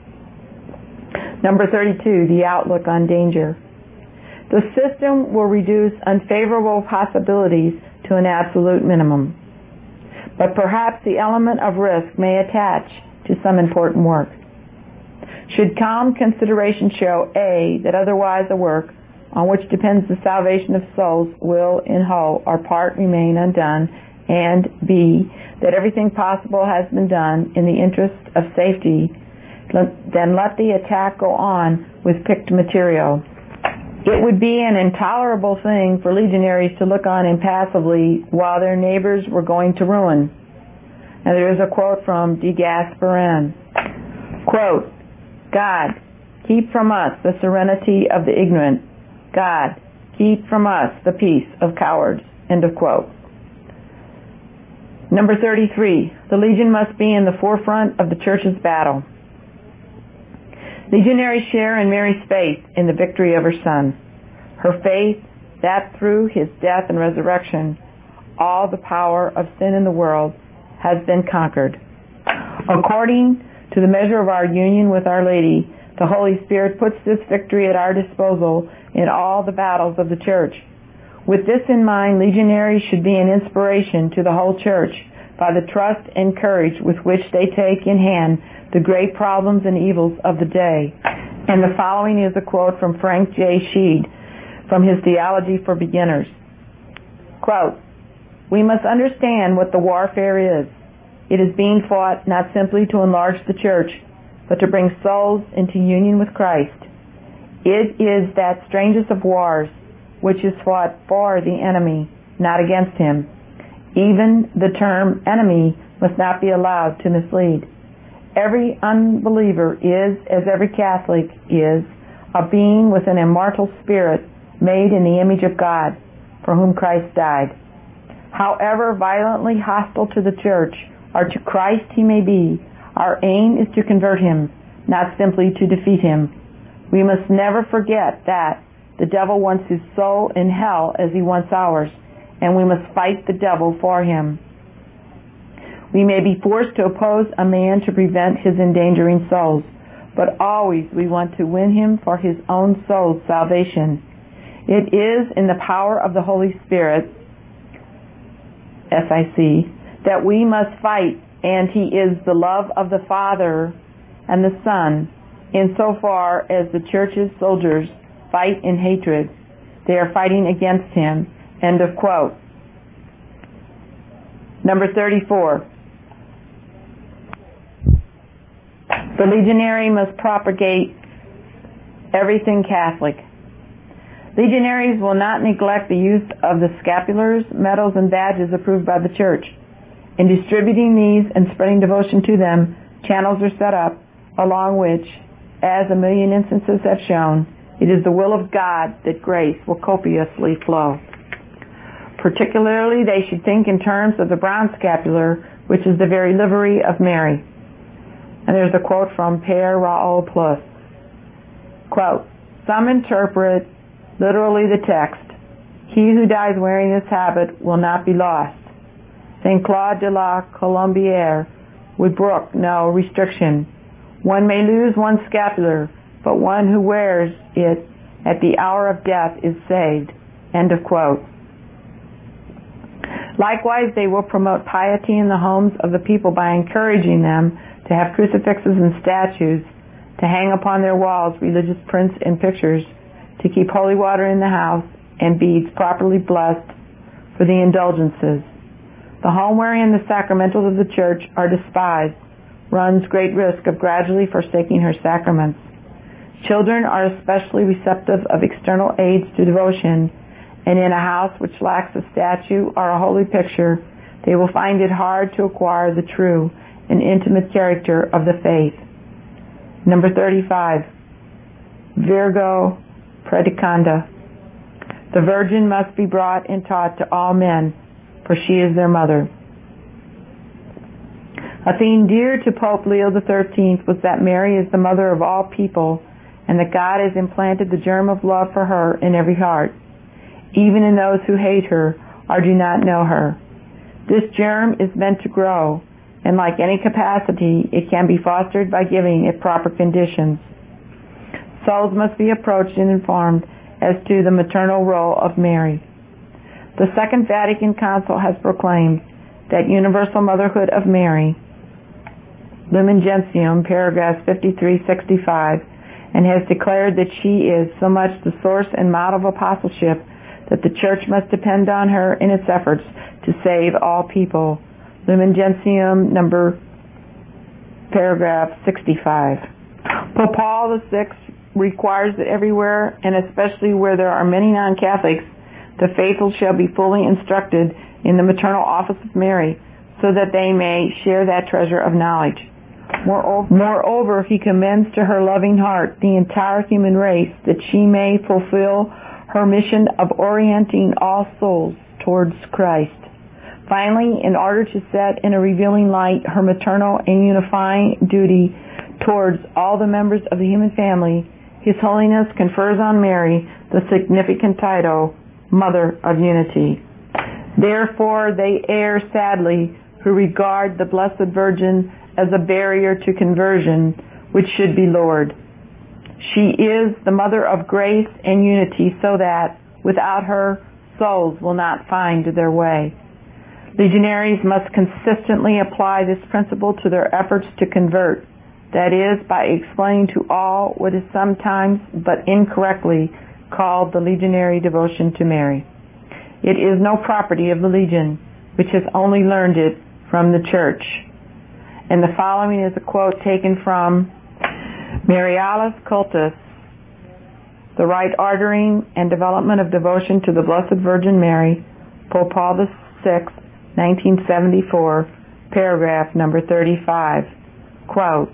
Speaker 1: Number thirty-two, the outlook on danger. The system will reduce unfavorable possibilities to an absolute minimum, but perhaps the element of risk may attach to some important work. Should calm consideration show A, that otherwise the work on which depends the salvation of souls will in whole or part remain undone, and B, that everything possible has been done in the interest of safety, then let the attack go on with picked material. It would be an intolerable thing for legionaries to look on impassively while their neighbors were going to ruin. And there is a quote from De Gasperin. Quote, God, keep from us the serenity of the ignorant. God, keep from us the peace of cowards. End of quote. Number thirty-three, the Legion must be in the forefront of the Church's battle. Legionaries share in Mary's faith in the victory of her Son. Her faith that through his death and resurrection, all the power of sin in the world has been conquered. According to the measure of our union with Our Lady, the Holy Spirit puts this victory at our disposal in all the battles of the Church. With this in mind, legionaries should be an inspiration to the whole Church by the trust and courage with which they take in hand the great problems and evils of the day. And the following is a quote from Frank J. Sheed from his Theology for Beginners. Quote, we must understand what the warfare is. It is being fought not simply to enlarge the Church, but to bring souls into union with Christ. It is that strangest of wars, which is fought for the enemy, not against him. Even the term enemy must not be allowed to mislead. Every unbeliever is, as every Catholic is, a being with an immortal spirit made in the image of God, for whom Christ died. However violently hostile to the Church or to Christ he may be, our aim is to convert him, not simply to defeat him. We must never forget that the devil wants his soul in hell as he wants ours, and we must fight the devil for him. We may be forced to oppose a man to prevent his endangering souls, but always we want to win him for his own soul's salvation. It is in the power of the Holy Spirit, S I C, that we must fight, and he is the love of the Father and the Son, insofar as the Church's soldiers fight in hatred, they are fighting against him. End of quote. Number thirty-four. The legionary must propagate everything Catholic. Legionaries will not neglect the use of the scapulars, medals, and badges approved by the Church. In distributing these and spreading devotion to them, channels are set up, along which, as a million instances have shown, it is the will of God that grace will copiously flow. Particularly, they should think in terms of the brown scapular, which is the very livery of Mary. And there's a quote from Père Raoul Plus. Quote, some interpret literally the text, he who dies wearing this habit will not be lost. Saint Claude de la Colombière would brook no restriction. One may lose one's scapular, but one who wears it at the hour of death is saved. End of quote. Likewise, they will promote piety in the homes of the people by encouraging them to have crucifixes and statues, to hang upon their walls religious prints and pictures, to keep holy water in the house and beads properly blessed for the indulgences. The home wherein the sacramentals of the Church are despised runs great risk of gradually forsaking her sacraments. Children are especially receptive of external aids to devotion, and in a house which lacks a statue or a holy picture, they will find it hard to acquire the true and intimate character of the faith. Number thirty-five, Virgo Predicanda. The Virgin must be brought and taught to all men, for she is their mother. A theme dear to Pope Leo the thirteenth was that Mary is the mother of all people, and that God has implanted the germ of love for her in every heart, even in those who hate her or do not know her. This germ is meant to grow, and like any capacity, it can be fostered by giving it proper conditions. Souls must be approached and informed as to the maternal role of Mary. The Second Vatican Council has proclaimed that universal motherhood of Mary, Lumen Gentium, paragraphs fifty-three sixty-five, and has declared that she is so much the source and model of apostleship that the Church must depend on her in its efforts to save all people. Lumen Gentium, number, paragraph sixty-five. Pope Paul the Sixth requires that everywhere, and especially where there are many non-Catholics, the faithful shall be fully instructed in the maternal office of Mary, so that they may share that treasure of knowledge. Moreover, moreover, he commends to her loving heart the entire human race, that she may fulfill her mission of orienting all souls towards Christ. Finally, in order to set in a revealing light her maternal and unifying duty towards all the members of the human family, His Holiness confers on Mary the significant title, Mother of Unity. Therefore, they err sadly who regard the Blessed Virgin as a barrier to conversion, which should be lowered. She is the mother of grace and unity, so that, without her, souls will not find their way. Legionaries must consistently apply this principle to their efforts to convert, that is, by explaining to all what is sometimes, but incorrectly, called the legionary devotion to Mary. It is no property of the Legion, which has only learned it from the Church. And the following is a quote taken from Marialis Cultus, The Right Ordering and Development of Devotion to the Blessed Virgin Mary, Pope Paul the Sixth, nineteen seventy-four, paragraph number thirty-five. Quote,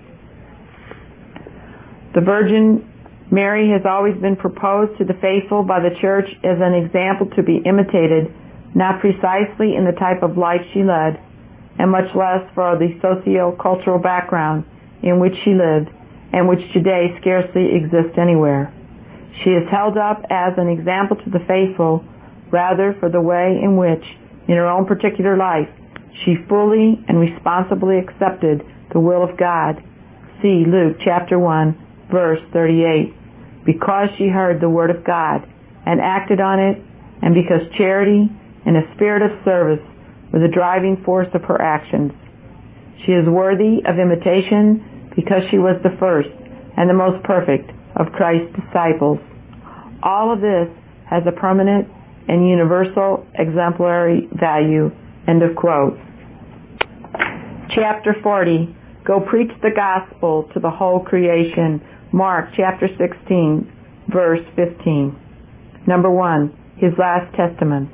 Speaker 1: the Virgin Mary has always been proposed to the faithful by the Church as an example to be imitated, not precisely in the type of life she led, and much less for the socio-cultural background in which she lived, and which today scarcely exists anywhere. She is held up as an example to the faithful, rather for the way in which, in her own particular life, she fully and responsibly accepted the will of God. See Luke chapter one, verse thirty-eight. Because she heard the word of God and acted on it, and because charity and a spirit of service were the driving force of her actions. She is worthy of imitation because she was the first and the most perfect of Christ's disciples. All of this has a permanent and universal exemplary value. End of quote. Chapter forty. Go preach the gospel to the whole creation. Mark chapter sixteen, verse fifteen. Number one, his last testament.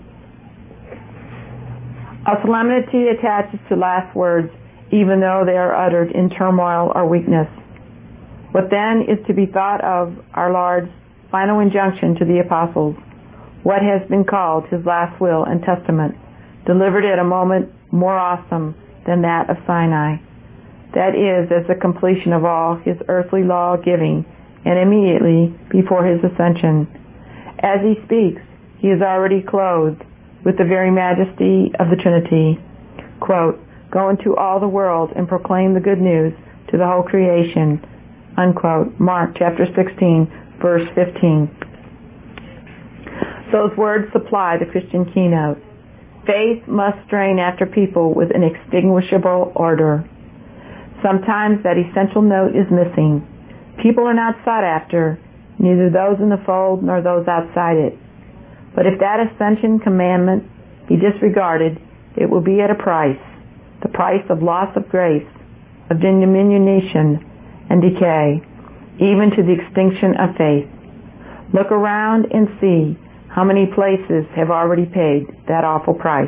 Speaker 1: A solemnity attaches to last words, even though they are uttered in turmoil or weakness. What then is to be thought of our Lord's final injunction to the apostles? What has been called his last will and testament, delivered at a moment more awesome than that of Sinai. That is, as the completion of all his earthly law giving, and immediately before his ascension. As he speaks, he is already clothed with the very majesty of the Trinity. Quote, go into all the world and proclaim the good news to the whole creation. Unquote. Mark chapter sixteen, verse fifteen. Those words supply the Christian keynote. Faith must strain after people with inextinguishable ardor. Sometimes that essential note is missing. People are not sought after, neither those in the fold nor those outside it. But if that ascension commandment be disregarded, it will be at a price, the price of loss of grace, of diminution and decay, even to the extinction of faith. Look around and see how many places have already paid that awful price.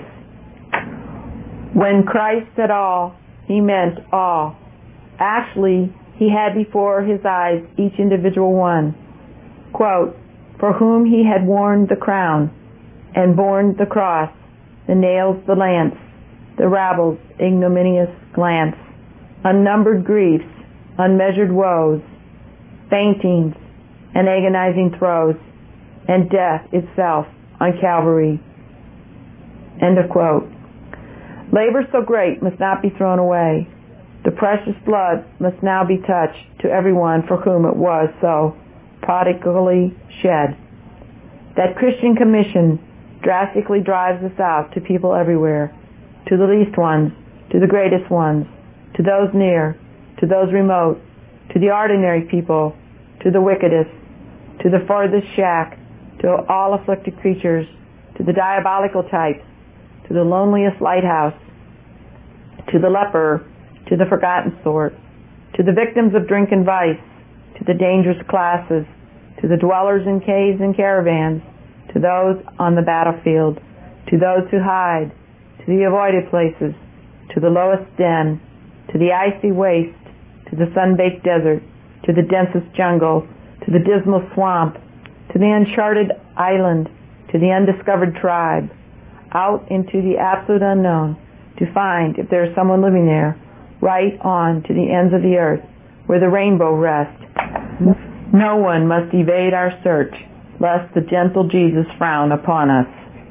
Speaker 1: When Christ said all, he meant all. Actually, he had before his eyes each individual one. Quote, for whom he had worn the crown and borne the cross, the nails, the lance, the rabble's ignominious glance, unnumbered griefs, unmeasured woes, faintings and agonizing throes, and death itself on Calvary. End of quote. Labor so great must not be thrown away. The precious blood must now be touched to everyone for whom it was so prodigally shed. That Christian commission drastically drives us out to people everywhere, to the least ones, to the greatest ones, to those near, to those remote, to the ordinary people, to the wickedest, to the farthest shack, to all afflicted creatures, to the diabolical types, to the loneliest lighthouse, to the leper, to the forgotten sort, to the victims of drink and vice, to the dangerous classes, to the dwellers in caves and caravans, to those on the battlefield, to those who hide, to the avoided places, to the lowest den, to the icy waste, to the sun-baked desert, to the densest jungle, to the dismal swamp, to the uncharted island, to the undiscovered tribe, out into the absolute unknown, to find if there is someone living there, right on to the ends of the earth, where the rainbow rests. No one must evade our search, lest the gentle Jesus frown upon us.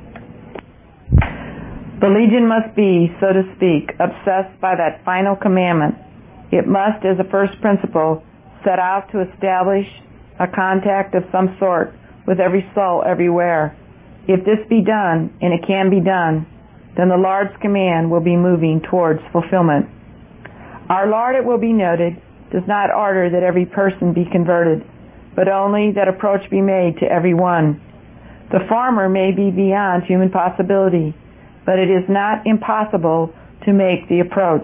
Speaker 1: The legion must be, so to speak, obsessed by that final commandment. It must, as a first principle, set out to establish a contact of some sort with every soul everywhere. If this be done, and it can be done, then the Lord's command will be moving towards fulfillment. Our Lord, it will be noted, does not order that every person be converted, but only that approach be made to every one. The former may be beyond human possibility, but it is not impossible to make the approach.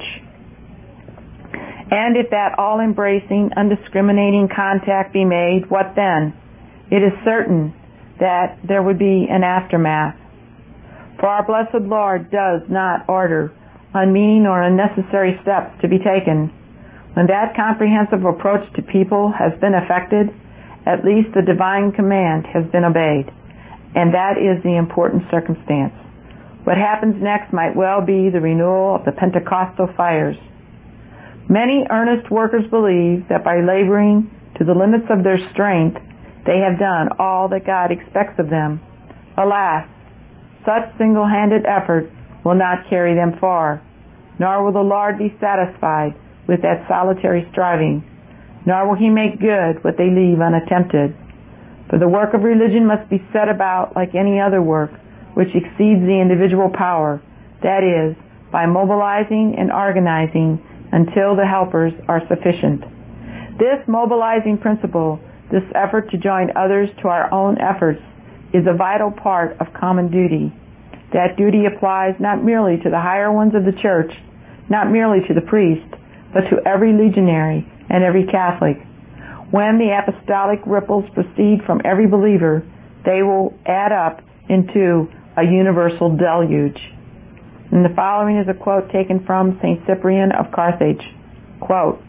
Speaker 1: And if that all-embracing, undiscriminating contact be made, what then? It is certain that there would be an aftermath. For our blessed Lord does not order unmeaning or unnecessary steps to be taken. When that comprehensive approach to people has been effected, at least the divine command has been obeyed, and that is the important circumstance. What happens next might well be the renewal of the Pentecostal fires. Many earnest workers believe that by laboring to the limits of their strength, they have done all that God expects of them. Alas, such single-handed effort will not carry them far, nor will the Lord be satisfied with that solitary striving, nor will he make good what they leave unattempted. For the work of religion must be set about like any other work which exceeds the individual power, that is, by mobilizing and organizing until the helpers are sufficient. This mobilizing principle, this effort to join others to our own efforts, is a vital part of common duty. That duty applies not merely to the higher ones of the church, not merely to the priest, but to every legionary and every Catholic. When the apostolic ripples proceed from every believer, they will add up into a universal deluge. And the following is a quote taken from Saint Cyprian of Carthage. Quote,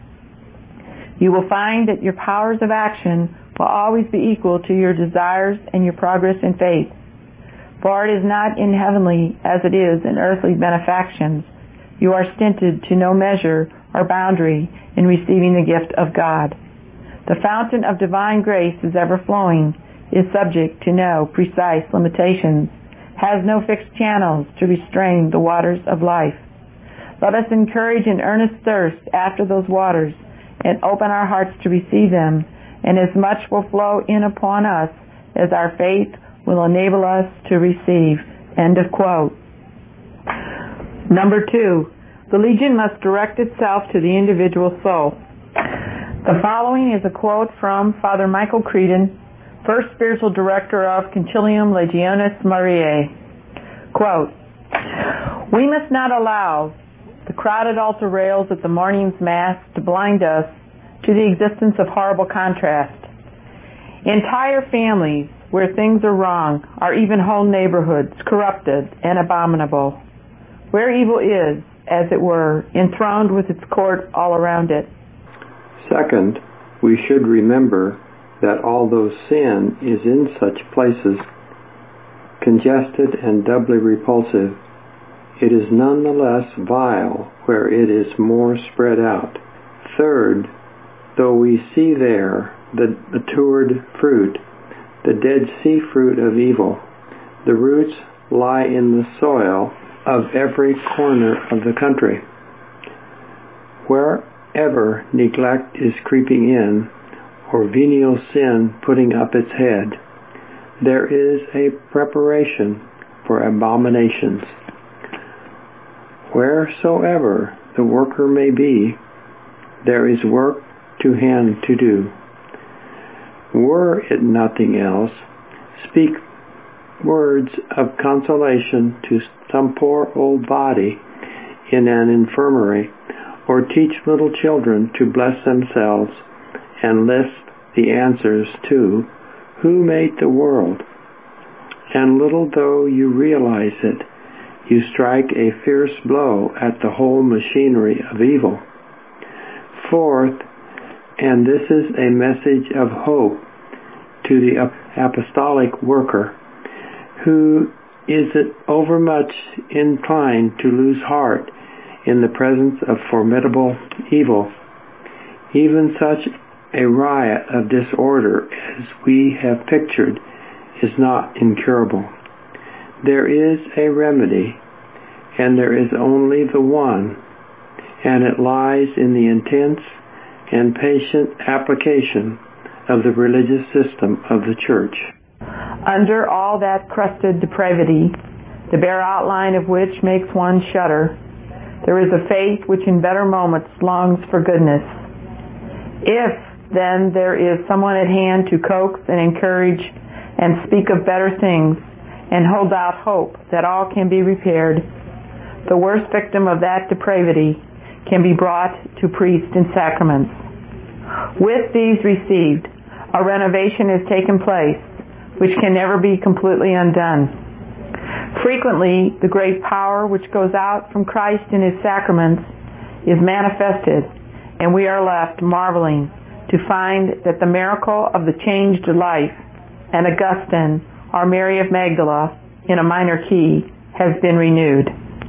Speaker 1: "You will find that your powers of action will always be equal to your desires and your progress in faith. For it is not in heavenly as it is in earthly benefactions. You are stinted to no measure or boundary in receiving the gift of God. The fountain of divine grace is ever flowing, is subject to no precise limitations, has no fixed channels to restrain the waters of life. Let us encourage an earnest thirst after those waters and open our hearts to receive them, and as much will flow in upon us as our faith will enable us to receive." End of quote. Number two, the Legion must direct itself to the individual soul. The following is a quote from Father Michael Creedon, First Spiritual Director of Concilium Legionis Mariae. Quote, "We must not allow the crowded altar rails at the morning's Mass to blind us to the existence of horrible contrast. Entire families where things are wrong are even whole neighborhoods corrupted and abominable, where evil is, as it were, enthroned with its court all around it."
Speaker 2: Second, we should remember that although sin is in such places congested and doubly repulsive, it is nonetheless vile where it is more spread out. Third, though we see there the matured fruit, the Dead Sea fruit of evil, the roots lie in the soil of every corner of the country. Wherever neglect is creeping in, or venial sin putting up its head, there is a preparation for abominations. Wheresoever the worker may be, there is work to hand to do. Were it nothing else, speak words of consolation to some poor old body in an infirmary, or teach little children to bless themselves and lisp the answers to, "Who made the world?" And little though you realize it, you strike a fierce blow at the whole machinery of evil. Fourth, and this is a message of hope to the apostolic worker, who is overmuch inclined to lose heart in the presence of formidable evil. Even such a riot of disorder as we have pictured is not incurable. There is a remedy, and there is only the one, and it lies in the intense and patient application of the religious system of the Church.
Speaker 1: Under all that crusted depravity, the bare outline of which makes one shudder, there is a faith which in better moments longs for goodness. If, then, there is someone at hand to coax and encourage and speak of better things and hold out hope that all can be repaired, the worst victim of that depravity can be brought to priest and sacraments. With these received, a renovation has taken place which can never be completely undone. Frequently, the great power which goes out from Christ in his sacraments is manifested, and we are left marveling to find that the miracle of the changed life and Augustine or Mary of Magdala in a minor key has been renewed.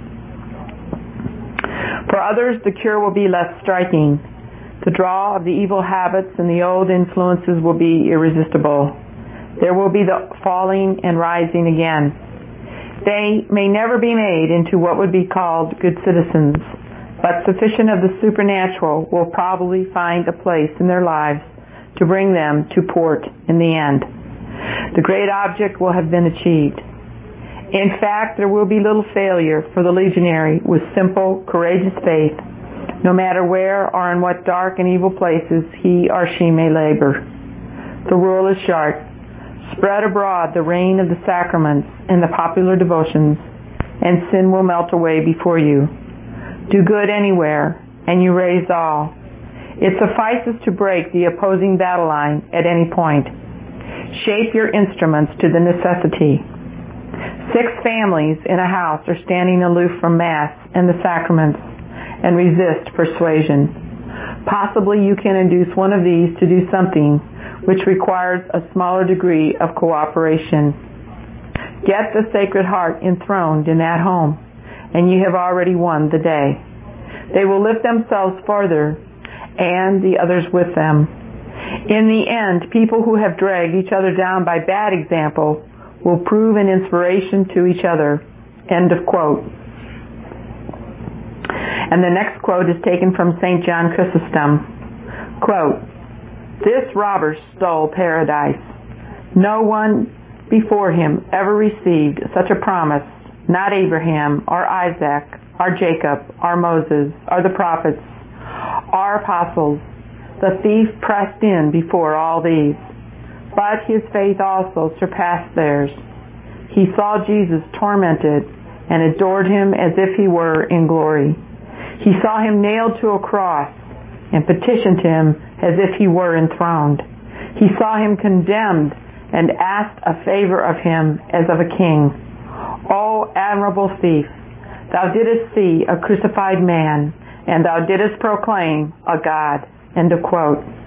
Speaker 1: For others, the cure will be less striking. The draw of the evil habits and the old influences will be irresistible. There will be the falling and rising again. They may never be made into what would be called good citizens, but sufficient of the supernatural will probably find a place in their lives to bring them to port in the end. The great object will have been achieved. In fact, there will be little failure for the legionary with simple, courageous faith, no matter where or in what dark and evil places he or she may labor. The rule is short. Spread abroad the reign of the sacraments and the popular devotions, and sin will melt away before you. Do good anywhere, and you raise all. It suffices to break the opposing battle line at any point. Shape your instruments to the necessity. Six families in a house are standing aloof from Mass and the sacraments and resist persuasion. Possibly you can induce one of these to do something which requires a smaller degree of cooperation. Get the Sacred Heart enthroned in that home, and you have already won the day. They will lift themselves farther, and the others with them. In the end, people who have dragged each other down by bad example will prove an inspiration to each other. End of quote. And the next quote is taken from Saint John Chrysostom. Quote, "This robber stole paradise. No one before him ever received such a promise, not Abraham or Isaac or Jacob or Moses or the prophets or apostles. The thief pressed in before all these, but his faith also surpassed theirs. He saw Jesus tormented and adored him as if he were in glory. He saw him nailed to a cross and petitioned him as if he were enthroned. He saw him condemned and asked a favor of him as of a king. O admirable thief, thou didst see a crucified man, and thou didst proclaim a God." End of quote.